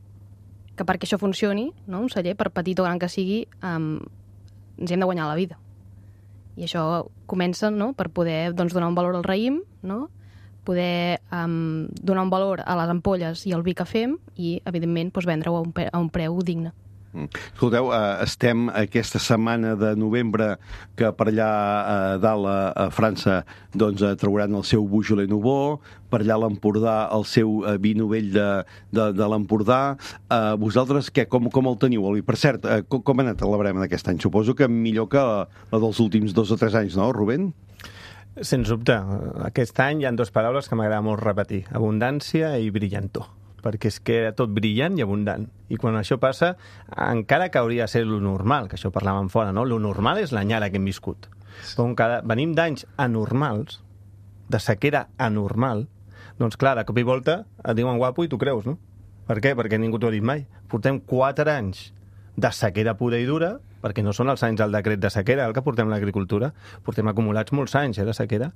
que perquè això funcioni, no?, un celler, per petit o gran que sigui, um, ens hem de guanyar la vida. I això comença, no?, per poder doncs, donar un valor al raïm, no?, poder um, donar un valor a les ampolles i al vi que fem i, evidentment, doncs, vendre-ho a un, a un preu digne. Escolteu, estem aquesta setmana de novembre que per allà a dalt a França doncs trauran el seu Beaujolais Nouveau, per allà a l'Empordà el seu vi novell de, de, de l'Empordà. Uh, vosaltres què, com, com el teniu? I per cert, uh, com, com ha anat la brema d'aquest any? Suposo que millor que la dels últims dos o tres anys, no, Rubén? Sens dubte. Aquest any hi ha dues paraules que m'agrada molt repetir. Abundància i brillantor. Perquè és que era tot brillant i abundant. I quan això passa, encara que hauria de ser lo normal, que això parlàvem fora, no? Lo normal és l'anyara que hem viscut. Però cada... venim d'anys anormals, de sequera anormal, doncs clar, de cop i volta et diuen guapo i tu creus, no? Per què? Perquè ningú t'ho ha dit mai. Portem quatre anys de sequera pura i dura, perquè no són els anys del decret de sequera el que portem l'agricultura, portem acumulats molts anys eh, de sequera,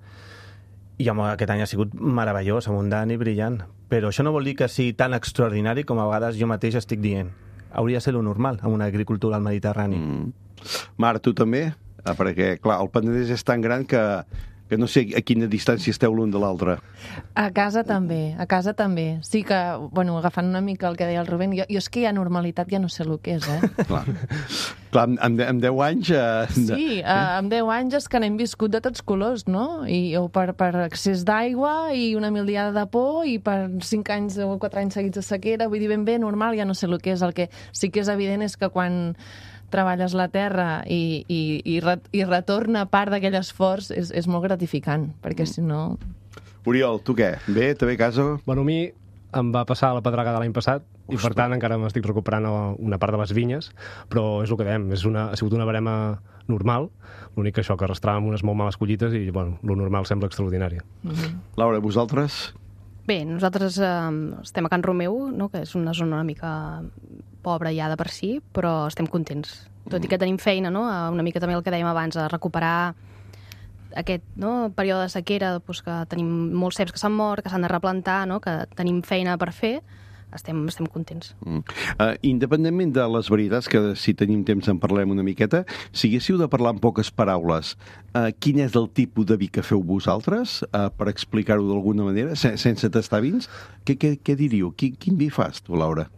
i home, aquest any ha sigut meravellós, abundant i brillant. Però això no vol dir que sigui tan extraordinari com a vegades jo mateix estic dient. Hauria de ser lo normal en una agricultura al Mediterrani. Mm. Mar, tu també? Ah, perquè, clar, el Penedès és tan gran que, que no sé a quina distància esteu l'un de l'altre. A casa també, a casa també. Sí que, bueno, agafant una mica el que deia el Rubén, jo, jo és que hi ha normalitat, ja no sé el que és, eh? Clar. Clar, amb, amb deu anys... Eh, sí, eh? amb deu anys és que n'hem viscut de tots colors, no? I, o per, per excés d'aigua i una mildiada de por i per cinc anys o quatre anys seguits de sequera, vull dir, ben bé, normal, ja no sé el que és. El que sí que és evident és que quan treballes la terra i, i, i, re, i retorna part d'aquell esforç és, és molt gratificant, perquè si no... Oriol, tu què? Bé? També a casa? Bueno, a mi em va passar la pedregada l'any passat i, per tant, encara m'estic recuperant una part de les vinyes, però és el que dèiem, és una, ha sigut una barema normal, l'únic que això, que arrastràvem unes molt males collites i, bueno, lo normal sembla extraordinari. Mm-hmm. Laura, vosaltres? Bé, nosaltres eh, estem a Can Romeu, no?, que és una zona una mica pobra ja de per si, però estem contents. Tot i que tenim feina, no?, una mica també el que dèiem abans, a recuperar aquest, no?, període de sequera, doncs, que tenim molts ceps que s'han mort, que s'han de replantar, no?, que tenim feina per fer, estem, estem contents. Mm. Uh, independentment de les varietats, que si tenim temps en parlem una miqueta, si haguéssiu de parlar en poques paraules, uh, quin és el tipus de vi que feu vosaltres, uh, per explicar-ho d'alguna manera, sen sense tastar vins? Què, què, què diríeu? Quin, quin vi fas, tu, Laura?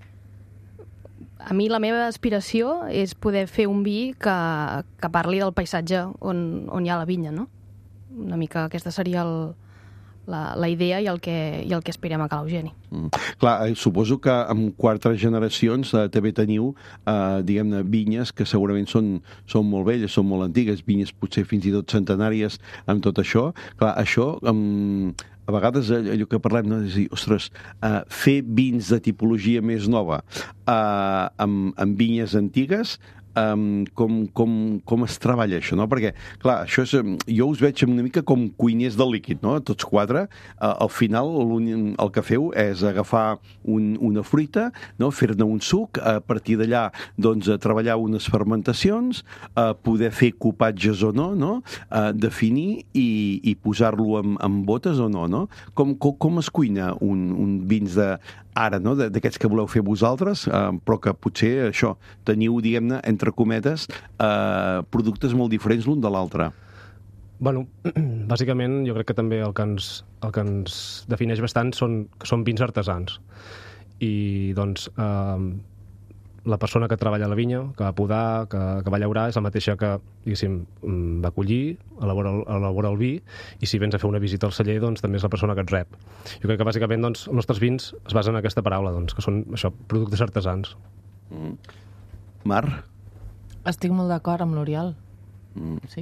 A mi la meva aspiració és poder fer un vi que, que parli del paisatge on, on hi ha la vinya, no? Una mica aquesta seria el, la, la idea i el, que, i el que aspirem a Ca l'Eugeni. Mm. Clar, eh, suposo que en quatre generacions eh, també teniu, eh, diguem-ne, vinyes que segurament són, són molt velles, són molt antigues, vinyes potser fins i tot centenàries amb tot això. Clar, això... Um, a vegades allò que parlem, no? És dir, ostres, uh, fer vins de tipologia més nova uh, amb, amb vinyes antigues, um, com, com, com es treballa això, no? Perquè, clar, això és, jo us veig una mica com cuiners del líquid, no? Tots quatre. Uh, al final, el que feu és agafar un, una fruita, no? Fer-ne un suc, a partir d'allà, doncs, treballar unes fermentacions, uh, poder fer copatges o no, no? Uh, definir i, i posar-lo en, en botes o no, no? Com, com, com es cuina un, un vins de ara, no? D'aquests que voleu fer vosaltres, eh, però que potser això, teniu, diguem-ne, entre cometes, eh, productes molt diferents l'un de l'altre. Bueno, bàsicament jo crec que també el que ens, el que ens defineix bastant són, són vins artesans. I doncs eh, la persona que treballa a la vinya, que va podar, que, que va llaurar, és la mateixa que, diguéssim, va collir, elabora, elabora el vi, i si vens a fer una visita al celler, doncs també és la persona que et rep. Jo crec que bàsicament doncs, els nostres vins es basen en aquesta paraula, doncs, que són això, productes artesans. Mm. Mar? Estic molt d'acord amb l'Oriol. Mm. Sí.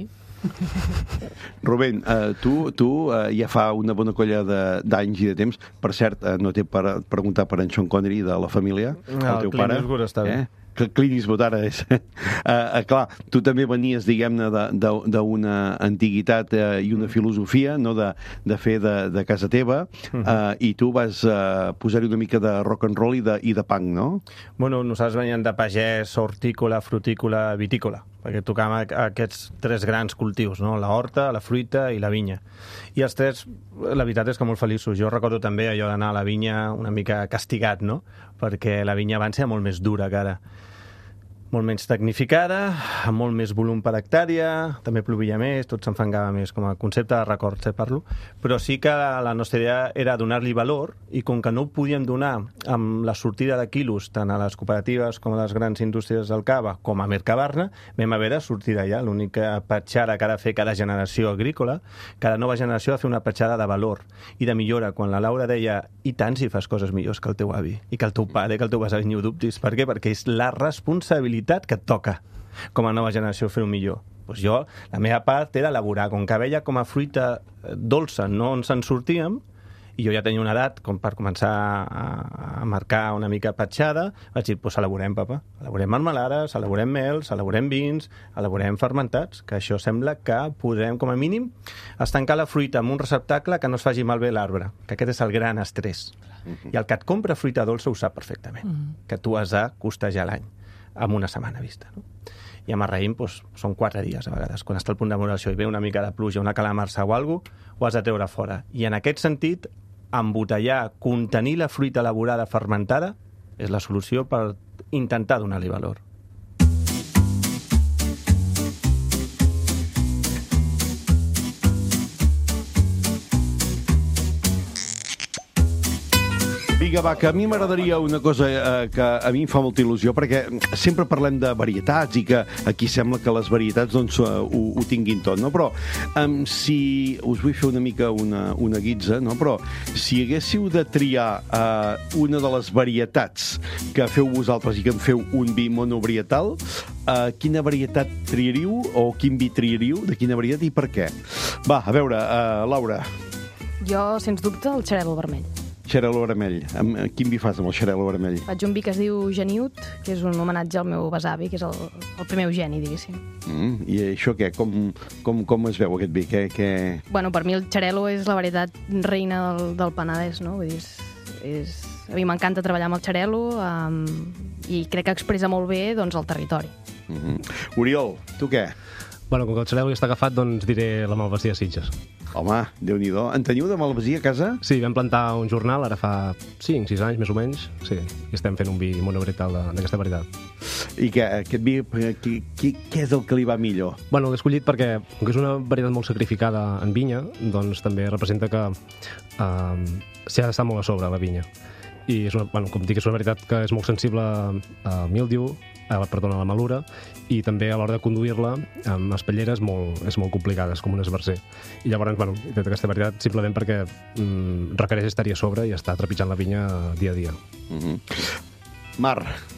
Rubén, eh, tu, tu eh, ja fa una bona colla d'anys i de temps. Per cert, eh, no t'he per preguntat per en Sean Connery de la família, no, el teu pare. Clint Eastwood està bé. Eh? Que Clint Eastwood ara és... Uh, uh, clar, tu també venies, diguem-ne, d'una antiguitat uh, i una filosofia, no?, de, de fer de, de casa teva, uh, i tu vas uh, posar-hi una mica de rock and roll i de, i de punk, no? Bueno, nosaltres veníem de pagès, hortícola, frutícola, vitícola, perquè tocàvem aquests tres grans cultius, no?, la horta, la fruita i la vinya. I els tres, la veritat és que molt feliços. Jo recordo també allò d'anar a la vinya una mica castigat, no?, perquè la vinya abans era molt més dura que ara. Molt menys tecnificada, amb molt més volum per hectàrea, també plovia més, tot s'enfangava més, com a concepte de record, eh, parlo. Però sí que la nostra idea era donar-li valor, i com que no ho podíem donar amb la sortida de quilos, tant a les cooperatives com a les grans indústries del cava, com a Mercabarna, vam haver de sortir d'allà. L'única petjada que ha de fer cada generació agrícola, cada nova generació ha de fer una petjada de valor i de millora. Quan la Laura deia, i tant si fas coses millors que el teu avi, i que el teu pare, que el teu besavi, ni ho dubtis. Per què? Perquè és la responsabilitat que et toca com a nova generació fer-ho millor. Pues jo, la meva part era elaborar, com que veia com a fruita dolça no ens en sortíem, i jo ja tenia una edat com per començar a, a marcar una mica petjada, vaig dir, pues elaborem, papa, elaborem marmelades, elaborem mels, elaborem vins, elaborem fermentats, que això sembla que podrem, com a mínim, estancar la fruita en un receptacle que no es faci malbé l'arbre, que aquest és el gran estrès. I el que et compra fruita dolça ho sap perfectament, que tu has de costejar l'any amb una setmana vista, no? I amb el raïm, doncs, són quatre dies a vegades. Quan està al punt de maduració i ve una mica de pluja, una calamarsa o alguna cosa, ho has de treure fora. I en aquest sentit, embotellar, contenir la fruita elaborada fermentada és la solució per intentar donar-li valor. Vinga, va, que a mi m'agradaria una cosa eh, que a mi em fa molta il·lusió, perquè sempre parlem de varietats i que aquí sembla que les varietats doncs, uh, ho, ho tinguin tot, no? Però um, si us vull fer una mica una, una guitza, no? Però si haguéssiu de triar uh, una de les varietats que feu vosaltres i que en feu un vi monovarietal, uh, quina varietat triaríeu o quin vi triaríeu, de quina varietat i per què? Va, a veure, uh, Laura. Jo, sens dubte, el xarel·lo vermell. Xarel·lo vermell. Amb, quin vi fas amb el xarel·lo vermell? Faig un vi que es diu Geniut, que és un homenatge al meu besavi, que és el, el primer Eugeni, diguéssim. Mm, I això què? Com, com, com es veu aquest vi? Què, què... Bueno, per mi el xarel·lo és la varietat reina del, del Penedès, no? Vull dir, és, és... a mi m'encanta treballar amb el xarel·lo um, i crec que expressa molt bé doncs, el territori. Mm-hmm. Oriol, tu què? Bueno, com que el xarel·lo ja està agafat, doncs diré la Malvasia Sitges. Home, Déu-n'hi-do. En teniu de Malvasia a casa? Sí, vam plantar un jornal, ara fa cinc sis anys, més o menys. Sí, i estem fent un vi monovarietal d'aquesta varietat. I què, aquest vi, qui, qui, què és el que li va millor? Bueno, l'he escollit perquè, com que és una varietat molt sacrificada en vinya, doncs també representa que eh, s'hi ha d'estar molt a sobre, la vinya. I és una, bueno, com dic, és una varietat que és molt sensible al míldiu, a, perdona, a la malura, i també a l'hora de conduir-la amb espatllera és molt, és molt complicada, és com un esbarcer. I llavors, bueno, he fet aquesta varietat simplement perquè mm, requereix estar-hi a sobre i estar trepitjant la vinya dia a dia. Mm-hmm. Mar,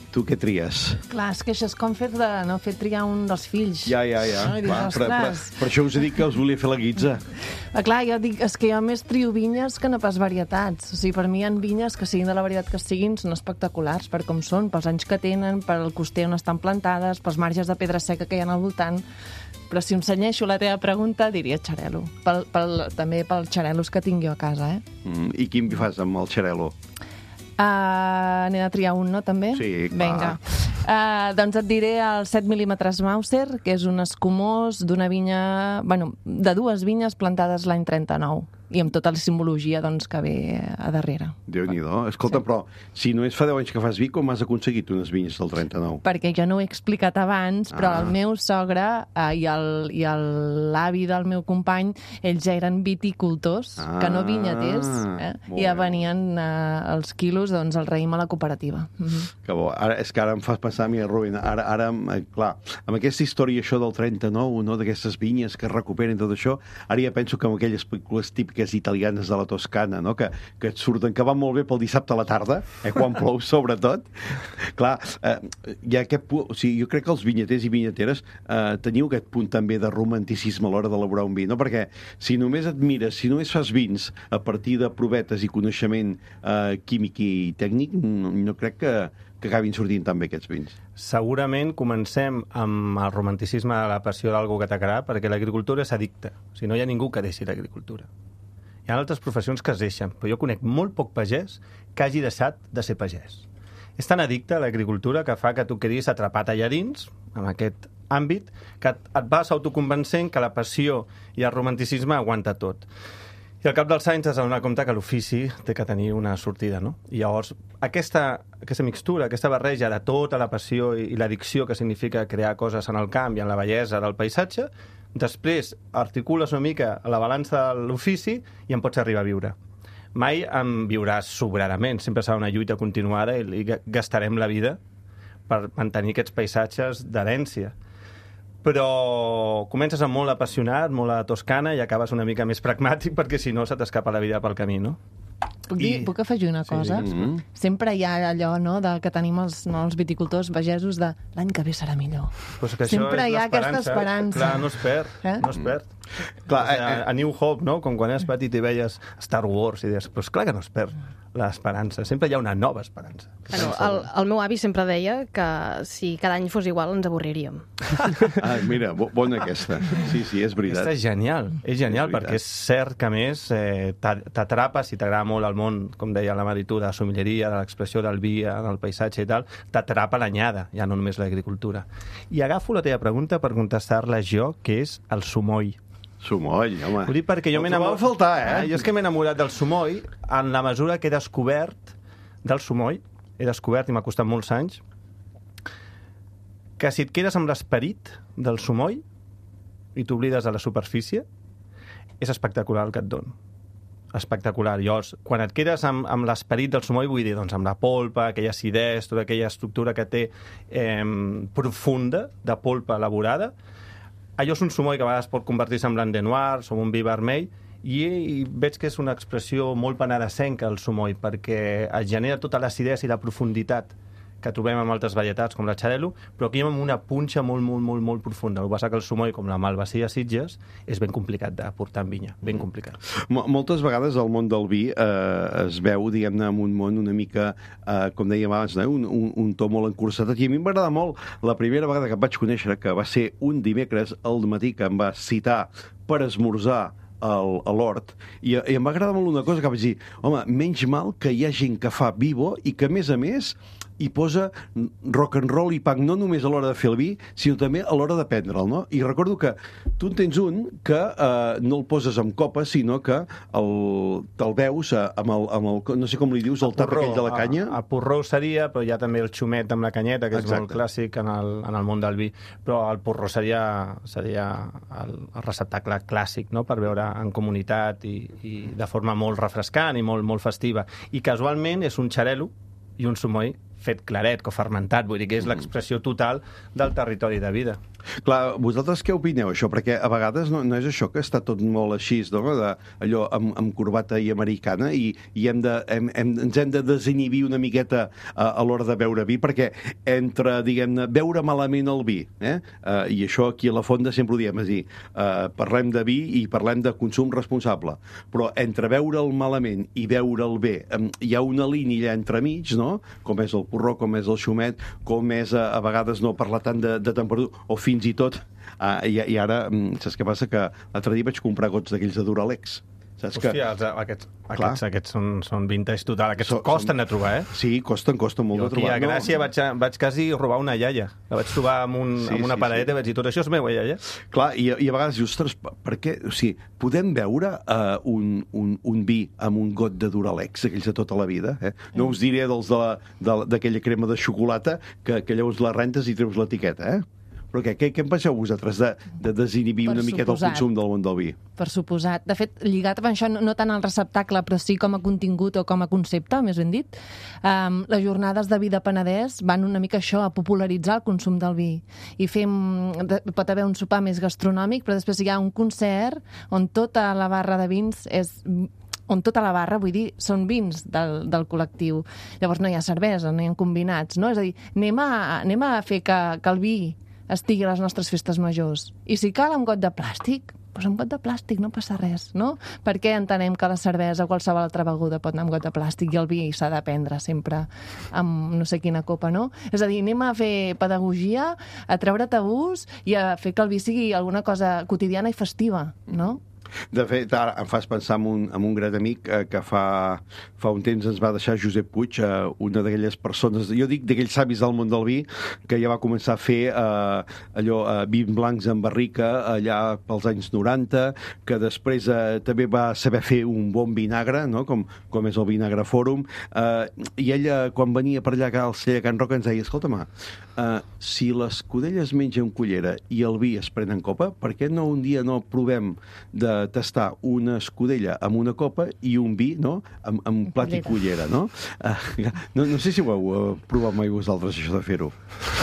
Tu què tries? Clar, és que això és com fer, de, no, fer triar un dels fills. Ja, ja, ja. No? I dius, Clar, per, per, ostres. per això us he dit que us volia fer la guitza. Ah, clar, jo dic, és que jo més trio vinyes que no pas varietats. O sigui, per mi hi ha vinyes que siguin de la varietat que siguin, són espectaculars per com són, pels anys que tenen, per el coster on estan plantades, pels marges de pedra seca que hi ha al voltant. Però si em cenyeixo la teva pregunta, diria xarel·lo. Pel, pel, també pels xarel·los que tinc jo a casa, eh? Mm, I quin fas amb el xarel·lo? Uh, N'he de triar un, no, també? Sí, clar. Vinga. Uh, doncs et diré el set mil·límetres Mauser, que és un escumós d'una vinya... Bueno, de dues vinyes plantades l'any trenta-nou, i amb tota la simbologia doncs, que ve a darrere. Déu-n'hi-do. Escolta, sí. Però si només fa deu anys que fas vi, com has aconseguit unes vinyes del trenta-nou? Perquè jo no ho he explicat abans, però Ah. el meu sogre eh, i el- i el- l'avi del meu company, ells ja eren viticultors, Ah, que no vinyaters, eh? molt I ja bé. venien eh, els quilos doncs, al raïm a la cooperativa. Mhm. Que bo. Ara, és que ara em fas pensar a mi, Rubén, ara, ara eh, clar, amb aquesta història això del trenta-nou, no, d'aquestes vinyes que es recuperen tot això, ara ja penso que amb aquelles pel·lícules típiques italianes de la Toscana, no, que, que et surten, que van molt bé pel dissabte a la tarda, eh, quan plou sobretot. Clar, eh, hi ha aquest punt, o sigui, jo crec que els vinyaters i vinyateres eh, teniu aquest punt també de romanticisme a l'hora d'elaborar un vi, no? Perquè si només et mires, si només fas vins a partir de provetes i coneixement eh, químic i tècnic, no, no crec que, que acabin sortint tan bé aquests vins. Segurament comencem amb el romanticisme de la passió d'algú que t'agrada, perquè l'agricultura és addicta. O sigui, no hi ha ningú que deixi l'agricultura. Hi ha altres professions que es deixen, però jo conec molt poc pagès que hagi deixat de ser pagès. És tan addicte a l'agricultura que fa que tu quedis atrapat allà dins, en aquest àmbit, que et, et vas autoconvencent que la passió i el romanticisme aguanta tot. I al cap dels anys has de donar compte que l'ofici té que tenir una sortida, no? I llavors, aquesta, aquesta mixtura, aquesta barreja de tota la passió i, i l'addicció que significa crear coses en el camp i en la bellesa del paisatge, després articules una mica a la balança de l'ofici i en pots arribar a viure. Mai en viuràs sobradament, sempre serà una lluita continuada i, i gastarem la vida per mantenir aquests paisatges d'herència. Però comences amb molt apassionat, molt a Toscana, i acabes una mica més pragmàtic, perquè si no se t'escapa la vida pel camí, no? Puc, dir, I- puc afegir una Sí, cosa? sí, sí. Sempre hi ha allò no, de, que tenim els, no, els viticultors pagesos de l'any que ve serà millor. Pues que això Sempre és hi ha aquesta esperança. Clar, no es perd, Eh? no es perd. Clar, O sigui, eh, eh. a New Hope, no? Com quan eres petit i veies Star Wars i deies, però és clar que no es perd l'esperança. Sempre hi ha una nova esperança. Bueno, el, el meu avi sempre deia que si cada any fos igual ens avorriríem. Ah, mira, bo, bona aquesta. Sí, sí, és veritat. Aquesta és genial, és genial, És veritat. perquè és cert que a més eh, t'a- t'atrapa, si t'agrada molt el món, com deia la Maritu, de la sommelleria, de l'expressió del vi, del paisatge i tal, t'atrapa l'anyada, ja no només l'agricultura. I agafo la teva pregunta per contestar-la jo, que és el sumoll. Sumoll, home. Ho dic perquè jo No m'he trobava enamorat... a faltar, eh? Ah, jo és que m'he enamorat del sumoll en la mesura que he descobert del sumoll, he descobert, i m'ha costat molts anys, que si et quedes amb l'esperit del sumoll i t'oblides de la superfície, és espectacular el que et don. Espectacular. Llavors, quan et quedes amb, amb l'esperit del sumoll, vull dir, doncs, amb la polpa, aquella acidesa, tota aquella estructura que té eh, profunda, de polpa elaborada, allò és un sumoll que a vegades pot convertir-se en blanc de noir o un vi vermell, i, i veig que és una expressió molt penedesenca, el sumoll, perquè et genera tota l'acidesa i la profunditat que trobem amb altres varietats, com la xarel·lo, però aquí amb una punxa molt, molt, molt, molt profunda. El que passa que el sumoll, com la malvasia Sitges, és ben complicat de portar en vinya, ben complicat. Mo- Moltes vegades el món del vi eh, es veu, diguem-ne, en un món una mica, eh, com dèiem abans, no? un, un, un to molt encursetat. I a mi m'agrada molt la primera vegada que em vaig conèixer, que va ser un dimecres al matí que em va citar per esmorzar al, a l'hort, i, i em va agradar molt una cosa que vaig dir, home, menys mal que hi ha gent que fa vivo i que, a més a més, hi posa rock and roll i punk no només a l'hora de fer el vi, sinó també a l'hora de prendre'l, no? I recordo que tu en tens un que eh, no el poses amb copa, sinó que el, te'l veus eh, amb, el, amb el, no sé com li dius, el tap aquell de la canya. El porró seria, però hi ha també el xumet amb la canyeta, que és Exacte. molt clàssic en el, en el món del vi. Però el porró seria, seria el, el receptacle clàssic, no?, per veure en comunitat i, i de forma molt refrescant i molt, molt festiva. I casualment és un xarel·lo i un sumoll fet claret, cofermentat, vull dir que és l'expressió total del territori de vida. Clar, vosaltres què opineu, això? Perquè a vegades no, no és això, que està tot molt així, no? De, allò amb, amb corbata i americana, i, i hem de, hem, hem, ens hem de desinhibir una miqueta a, a l'hora de beure vi, perquè entre, diguem-ne, beure malament el vi, eh? Uh, i això aquí a la Fonda sempre ho diem, és a dir, uh, parlem de vi i parlem de consum responsable, però entre beure'l malament i beure'l bé, um, hi ha una línia entremig, no? Com és el porró, com és el xumet, com és a, a vegades no parlar tant de, de temperatura, o fins i tot, uh, i, i ara, saps què passa? Que l'altre dia vaig comprar gots d'aquells de Duralex. Saps Hòstia, que... els, aquests, aquests, aquests són, són vintage total. Aquests so, costen són... de trobar, eh? Sí, costen, costen molt jo, de trobar. Jo aquí a Gràcia no? vaig, vaig quasi robar una iaia. La vaig trobar amb, un, sí, amb una sí, paradeta sí. i vaig dir, tot això és meu, eh, iaia? Clar, i, i a vegades dius, ostres, per què? O sigui, podem veure uh, un, un, un vi amb un got de Duralex, aquells de tota la vida, eh? No us diré dels d'aquella crema de xocolata que, que llavors la rentes i treus l'etiqueta, eh? Però què, què, què en penseu vosaltres de, de desinhibir per una suposat. miqueta el consum del món del vi? Per suposat. De fet, lligat amb això, no, no tant al receptacle, però sí com a contingut o com a concepte, més ben dit, um, les jornades de vi de Penedès van una mica això, a popularitzar el consum del vi. I fem, de, pot haver un sopar més gastronòmic, però després hi ha un concert on tota la barra de vins és on tota la barra, vull dir, són vins del, del col·lectiu. Llavors no hi ha cervesa, no hi ha combinats, no? És a dir, anem a, anem a fer que, que el vi estigui a les nostres festes majors. I si cal amb got de plàstic, doncs amb got de plàstic, no passa res, no? Per què entenem que la cervesa o qualsevol altra beguda pot anar amb got de plàstic i el vi s'ha de prendre sempre amb no sé quina copa, no? És a dir, anem a fer pedagogia, a treure tabús i a fer que el vi sigui alguna cosa quotidiana i festiva, no? De fet, ara em fas pensar en un, en un gran amic eh, que fa, fa un temps ens va deixar Josep Puig, eh, una d'aquelles persones, jo dic d'aquells savis del món del vi, que ja va començar a fer eh, allò, eh, vins blancs en barrica allà pels anys noranta, que després eh, també va saber fer un bon vinagre, no? com, com és el Vinagre Fòrum, eh, i ella, quan venia per allà al celler Can Roca, ens deia, escolta-me, eh, si l'escudella es menja en cullera i el vi es pren en copa, per què no un dia no provem de tastar una escudella amb una copa i un vi, no?, amb, amb plat i cullera, no? Uh, no? No sé si ho heu uh, provat mai vosaltres, això de fer-ho.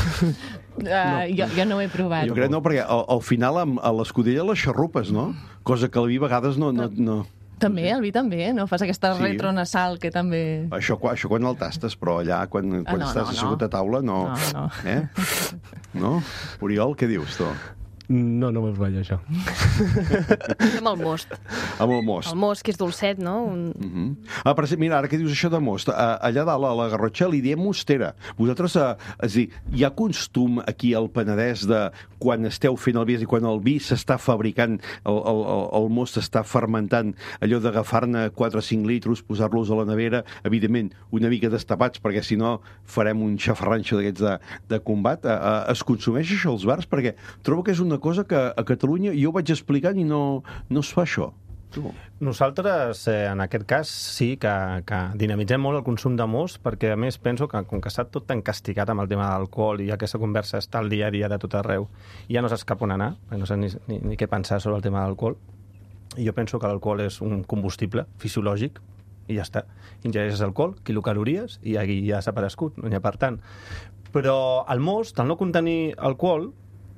Uh, no. jo, jo no ho he provat. Jo crec no, perquè al, al final amb, a l'escudella les xarrupes, no? Cosa que el vi a vegades no... no, no. També, el vi també, no? Fas aquesta sí. retronasal que també... Això, això quan el tastes, però allà, quan, quan ah, no, estàs no, assegut no. a taula, no... No, no. Eh? No? Oriol, què dius, tu? No, no m'ho veia, això. Amb el most. Amb el most. El most, que és dolcet, no? Un... Uh -huh. Ah, per exemple, mira, ara que dius això de most, allà dalt a la Garrotxa li diem mostera. Vosaltres, eh, és a dir, hi ha costum aquí al Penedès de quan esteu fent el vi, i quan el vi s'està fabricant, el, el, el most s'està fermentant, allò d'agafar-ne quatre o cinc litres, posar-los a la nevera, evidentment, una mica destapats, perquè si no farem un xafarranxo d'aquests de, de combat. Eh, eh, es consumeix això als bars? Perquè trobo que és una cosa que a Catalunya jo vaig explicant i no, no es fa això. Nosaltres, eh, en aquest cas, sí que, que dinamitzem molt el consum de most, perquè a més penso que com que està tot tan castigat amb el tema de l'alcohol i aquesta conversa està al dia a dia de tot arreu, ja no saps cap on anar, no saps ni, ni, ni què pensar sobre el tema de l'alcohol, i jo penso que l'alcohol és un combustible fisiològic i ja està. Ingereixes alcohol, quilocalories, i aquí ja s'ha aparegut, no n'hi ha per tant. Però el most, al no contenir alcohol,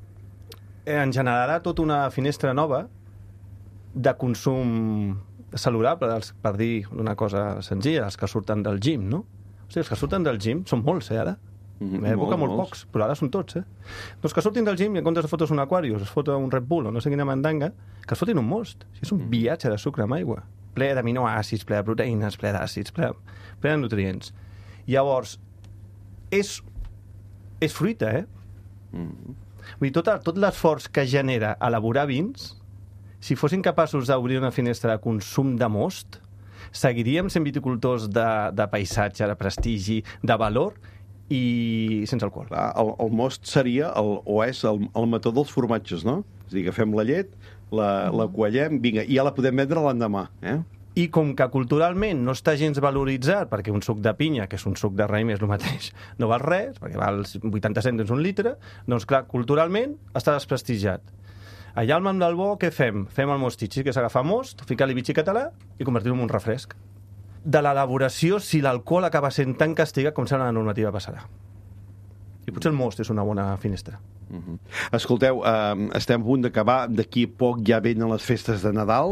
en generarà tota una finestra nova de consum saludable, per dir una cosa senzilla, els que surten del gym, no? O sigui, els que surten del gym són molts, eh, ara? En mm, època molt, molt pocs, però ara són tots, eh? Doncs que surtin del gym i en comptes de fotos un Aquarius, es fota un Red Bull o no sé quina mandanga, que es fotin un most. O sigui, és un viatge de sucre amb aigua, ple d'aminoàcids, ple de proteïnes, ple d'àcids, ple, ple de nutrients. Llavors, és, és fruita, eh? Mm. Vull dir, tot, tot l'esforç que genera elaborar vins, si fossin capaços d'obrir una finestra de consum de most, seguiríem sent viticultors de, de paisatge, de prestigi, de valor i sense alcohol. Clar, el, el most seria, el, o és, el, el mató dels formatges, no? És a dir, agafem la llet, la, la quallem, vinga, i ja la podem vendre l'endemà, eh? I com que culturalment no està gens valoritzat, perquè un suc de pinya, que és un suc de raïm, és el mateix, no val res, perquè val vuitanta cèntims un litre, doncs clar, culturalment està desprestigiat. Allà al Mam del Bo, què fem? Fem el mostitxi, que és agafar most, ficar-li bitxi català i convertir-ho en un refresc. De l'elaboració, si l'alcohol acaba sent tan castigat com sembla la normativa passarà. I potser el most és una bona finestra. Uh-huh. Escolteu, um, estem a punt d'acabar, d'aquí a poc ja venen les festes de Nadal,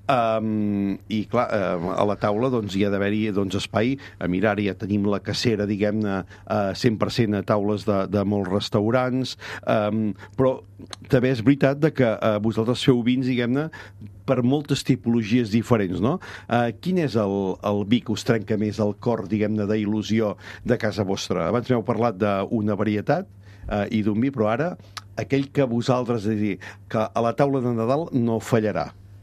um, i clar, um, a la taula doncs, hi ha d'haver-hi doncs, espai. A mirar, ja tenim la cacera, diguem-ne, uh, cent per cent a taules de, de molts restaurants, um, però també és veritat de que uh, vosaltres feu vins, diguem-ne, per moltes tipologies diferents, no? Uh, quin és el, el vi que us trenca més el cor, diguem-ne, d'il·lusió de casa vostra? Abans m'heu parlat d'una varietat, Uh, i d'un vi, però ara aquell que vosaltres, és a dir, que a la taula de Nadal no fallarà.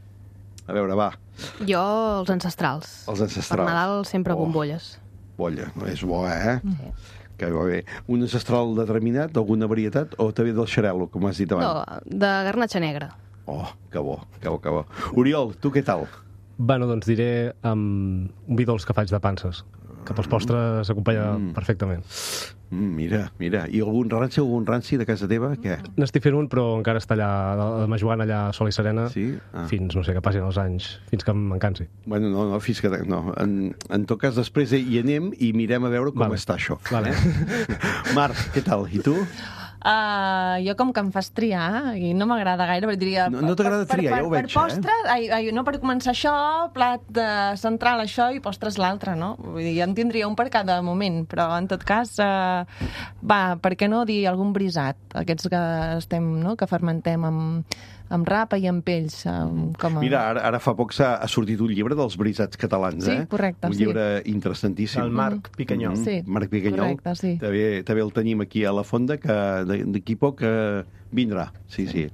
A veure, va. Jo, els ancestrals. Els ancestrals. Per Nadal sempre oh. bombolles. Bolla, és bo, eh? Sí. Que va bé. Un ancestral determinat, alguna varietat, o també del xarel·lo, com has dit abans? No, de garnatxa negra. Oh, que bo, que bo, que bo. Oriol, tu què tal? Bueno, doncs diré um, un vi dolç que faig de panses, que pels postres s'acompanya mm. perfectament. Mm, mira, mira. I algun ranci, algun ranci de casa teva? Què? N'estic fent un, però encara està allà, m'ajugant allà a Sol i Serena, sí? Ah. fins, no sé, que passin els anys, fins que m'encansi. Bueno, no, no, fins que... No. En, en tot cas, després hi anem i mirem a veure com vale. està això. Vale. Eh? Marc, què tal? I tu? Uh, jo com que em fas triar i no m'agrada gaire, però diria... No, no t'agrada triar, per, ja ho per, veig, per postres, eh? Ai, ai, no, per començar això, plat de central això i postres l'altre, no? Vull dir, ja en tindria un per cada moment, però en tot cas, uh, va, per què no dir algun brisat? Aquests que estem, no?, que fermentem amb, amb rapa i amb pells. Um, com a... Mira, ara, ara fa poc s'ha sortit un llibre dels brisats catalans, sí, eh? correcte, un sí. llibre interessantíssim. El Marc Picanyol. Mm-hmm. Sí, Marc Picanyol. correcte, sí. També, també el tenim aquí a la fonda, que d'aquí poc eh, vindrà. Sí, sí.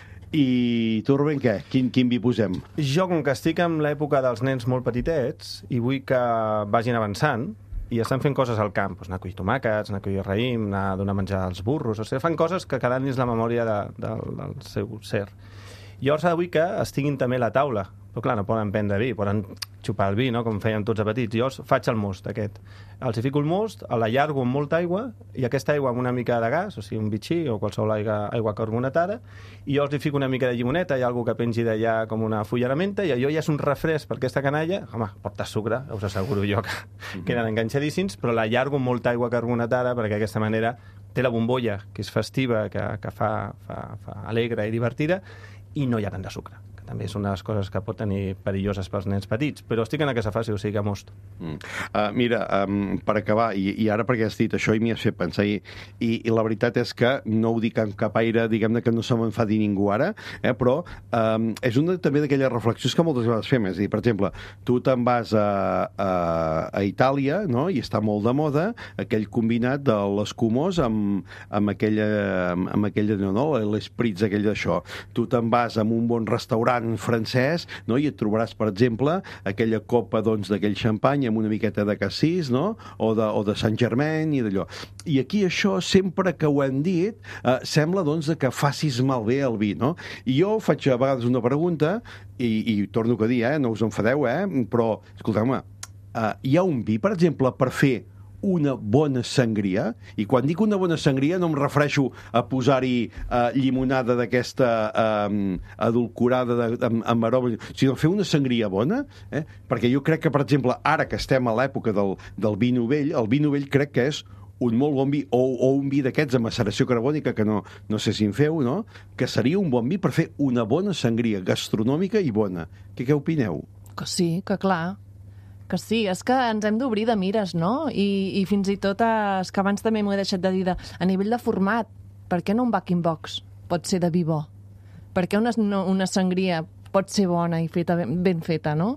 I tu, Rubén, què? Quin, quin vi posem? Jo, com que estic en l'època dels nens molt petitets i vull que vagin avançant, i estan fent coses al camp, doncs anar a collir tomàquets, anar a collir raïm, anar a donar menjar als burros, o sigui, fan coses que quedant dins la memòria de, de, del seu ser. Llavors ara vull que estiguin també a la taula, però clar, no poden prendre vi, poden xupar el vi, no?, com fèiem tots a petits. Llavors faig el most aquest. Els hi fico el most, l'allargo amb molta aigua, i aquesta aigua amb una mica de gas, o sigui, un bitxí o qualsevol aigua, aigua carbonatada, i jo els hi fico una mica de llimoneta, hi ha alguna que pengi d'allà com una fulla de menta, i allò ja és un refresc per aquesta canalla. Home, porta sucre, us asseguro jo que mm-hmm. queden enganxadíssims, però l'allargo amb molta aigua carbonatada, perquè d'aquesta manera té la bombolla, que és festiva, que, que fa, fa, fa alegre i divertida, i no hi ha tant de sucre, que també és una de les coses que pot tenir perilloses pels nens petits, però estic en aquesta fase, o sigui que most. Mm. Uh, mira, um, per acabar, i, i ara perquè has dit això i m'hi has fet pensar, i, i, i la veritat és que no ho dic amb cap aire, diguem-ne que no se m'enfadi ningú ara, eh, però um, és una també d'aquelles reflexions que moltes vegades fem, és a dir, per exemple, tu te'n vas a, a, a Itàlia, no?, i està molt de moda aquell combinat de l'escumós amb, amb aquella, amb, amb aquella, no, no, l'espritz aquell d'això. Tu te'n vas amb un bon restaurant francès, no?, i et trobaràs, per exemple, aquella copa doncs, d'aquell xampany amb una miqueta de cassís, no?, o de, o de Saint-Germain i d'allò. I aquí això, sempre que ho hem dit, eh, sembla doncs, que facis malbé el vi, no? I jo faig a vegades una pregunta, i, i torno a dir, eh, no us enfadeu, eh, però, escolteu-me, eh, hi ha un vi, per exemple, per fer una bona sangria, i quan dic una bona sangria no em refereixo a posar-hi uh, llimonada d'aquesta um, adulcorada de, amb, amb aroma, sinó fer una sangria bona, eh? Perquè jo crec que, per exemple, ara que estem a l'època del, del vi novell, el vi novell crec que és un molt bon vi, o, o un vi d'aquests amb maceració carbònica, que no, no sé si en feu, no?, que seria un bon vi per fer una bona sangria gastronòmica i bona. Què, què opineu? Que sí, que clar. Que sí, és que ens hem d'obrir de mires, no? I, i fins i tot, és que abans també m'ho he deixat de dir, de, a nivell de format, per què no un backing box pot ser de vi bo? Per què una, no, una sangria pot ser bona i feta, ben, ben feta, no?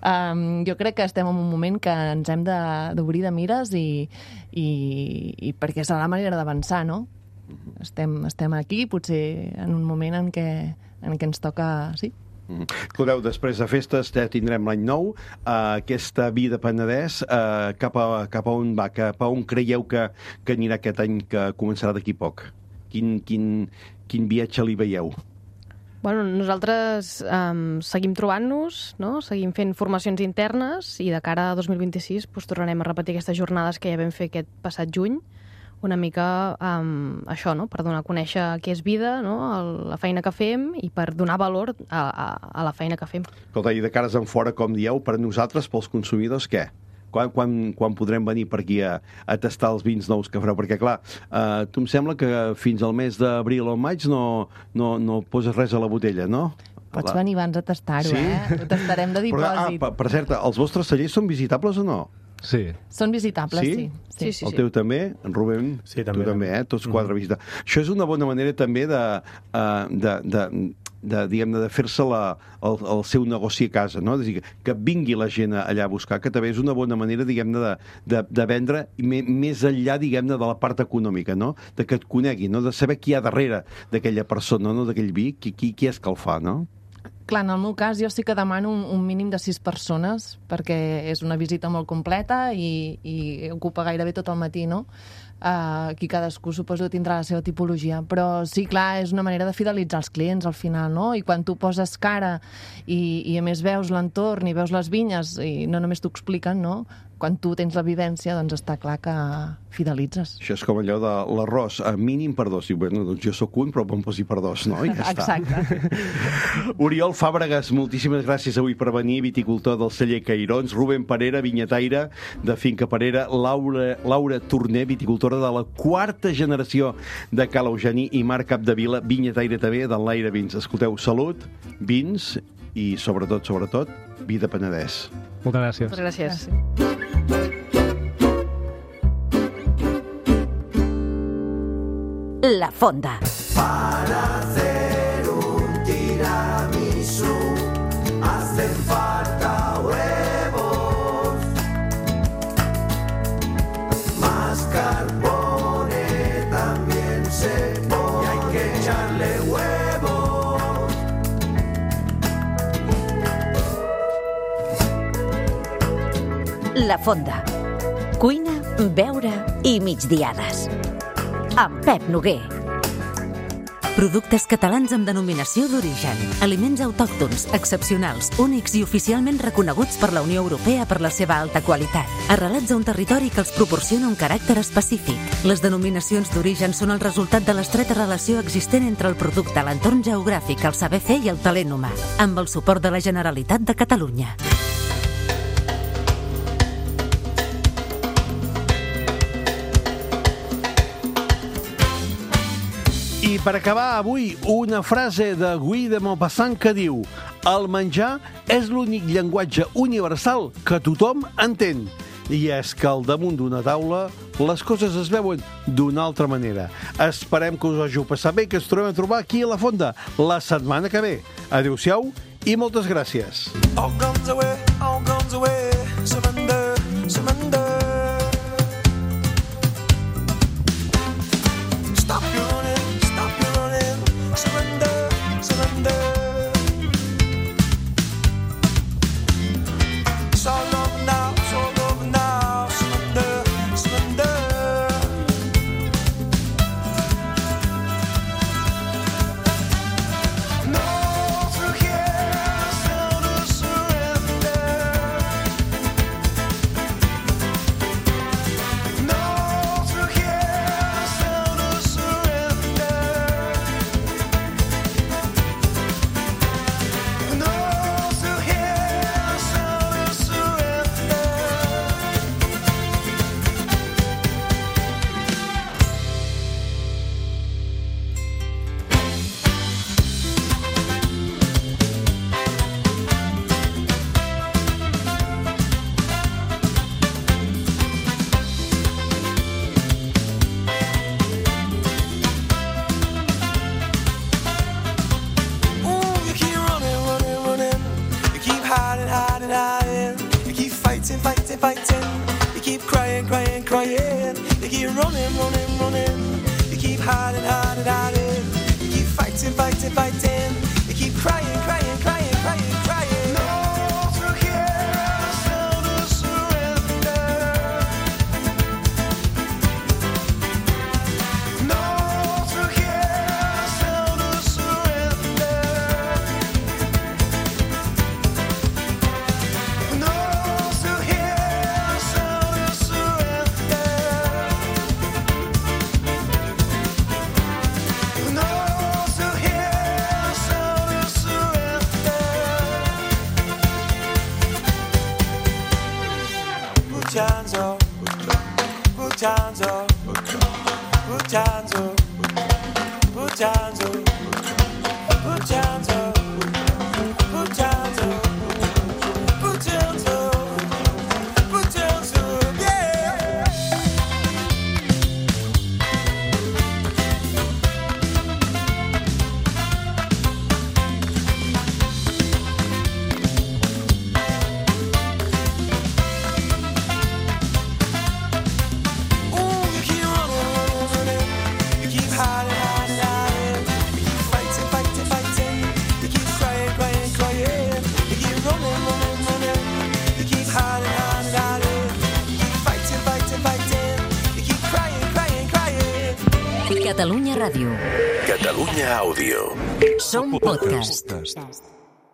Um, jo crec que estem en un moment que ens hem d'obrir de, de mires i, i, i perquè serà la manera d'avançar, no? Estem, estem aquí, potser en un moment en què, en què ens toca... Sí, Escolteu, després de festes ja tindrem l'any nou, uh, aquesta vida Penedès, uh, cap, a, cap a on va, cap a on creieu que, que anirà aquest any que començarà d'aquí poc? Quin, quin, quin viatge li veieu? Bueno, nosaltres um, seguim trobant-nos, no? Seguim fent formacions internes i de cara a dos mil vint-i-sis pues, tornarem a repetir aquestes jornades que ja vam fer aquest passat juny, una mica um, això, no?, per donar a conèixer què és vida, no?, el, la feina que fem i per donar valor a, a, a la feina que fem. Escolta, i de cares en fora, com dieu, per nosaltres, pels consumidors, què? quan, quan, quan podrem venir per aquí a, a tastar els vins nous que fareu? Perquè, clar, eh, tu em sembla que fins al mes d'abril o maig no, no, no poses res a la botella, no? Pots venir abans a tastar-ho, sí? eh? Ho tastarem de dipòsit. Però, ah, per, per cert, els vostres cellers són visitables o no? Sí. Són visitables, sí. sí. Sí, sí, el sí. teu també, en Rubén? Sí, també. Tu també, eh? Tots quatre mm. visitables. Això és una bona manera també de, de, de, de, diguem-ne, de fer-se la, el, el seu negoci a casa, no? És a dir, que vingui la gent allà a buscar, que també és una bona manera, diguem-ne, de, de, de vendre més enllà, diguem-ne, de la part econòmica, no? De que et conegui, no? De saber qui hi ha darrere d'aquella persona, no? D'aquell vi, qui, qui, qui és que el fa, no? Clar, en el meu cas jo sí que demano un, un mínim de sis persones, perquè és una visita molt completa i, i ocupa gairebé tot el matí, no? Uh, aquí cadascú suposo tindrà la seva tipologia, però sí, clar, és una manera de fidelitzar els clients al final, no? I quan tu poses cara i, i a més veus l'entorn i veus les vinyes i no només t'ho expliquen, no? Quan tu tens la vivència, doncs està clar que fidelitzes. Això és com allò de l'arròs, a mínim per dos. Diu, bueno, doncs jo sóc un, però me'n posi per dos, no? I ja està. Exacte. Oriol Fàbregas, moltíssimes gràcies avui per venir, viticultor del celler Cairons, Rubén Parera, vinyataire de Finca Parera, Laura, Laura Torner, viticultora de la quarta generació de Ca l'Eugeni, i Marc Capdevila, vinyataire també del Laire Vins. Escolteu, salut, vins i sobretot, sobretot, vi de Penedès. Moltes gràcies. Moltes gràcies. gràcies. La Fonda. Para hacer un tiramisú hacen falta huevos, mascarpone también se pone y hay que echarle huevos. La Fonda. Cuina, beure i migdiades. Amb Pep Noguer. Productes catalans amb denominació d'origen. Aliments autòctons, excepcionals, únics i oficialment reconeguts per la Unió Europea per la seva alta qualitat. Arrelats a un territori que els proporciona un caràcter específic. Les denominacions d'origen són el resultat de l'estreta relació existent entre el producte, l'entorn geogràfic, el saber fer i el talent humà. Amb el suport de la Generalitat de Catalunya. I per acabar avui, una frase de Guy de Maupassant que diu: el menjar és l'únic llenguatge universal que tothom entén. I és que al damunt d'una taula les coses es veuen d'una altra manera. Esperem que us hagi passat bé, que ens tornem a trobar aquí a la Fonda la setmana que ve. Adéu-siau i moltes gràcies. All guns away, all guns away, surrender, surrender. Stop your running, stop your running, surrender, surrender. It's all over now, it's all over now, surrender, surrender. No, through here, still to surrender. No, through here, still to surrender. No, through here, still to surrender. Ooh, you keep running, running, running. You keep hiding, hiding, hiding. You keep fighting, fighting, fighting. You keep crying, crying, crying. You keep running, running, running. You keep hiding, hiding, hiding. You keep fighting, fighting, fighting. You keep crying, crying, crying, crying, crying. No, through here, still to surrender. No, through here, still to surrender. No, through here, still to surrender. No, through here, hands up, put your hands up, put your hands up, put your hands up, put your hands up, put your hands up, put your hands up, put your hands up, yeah. Catalunya Ràdio. Catalunya Àudio. Som podcast.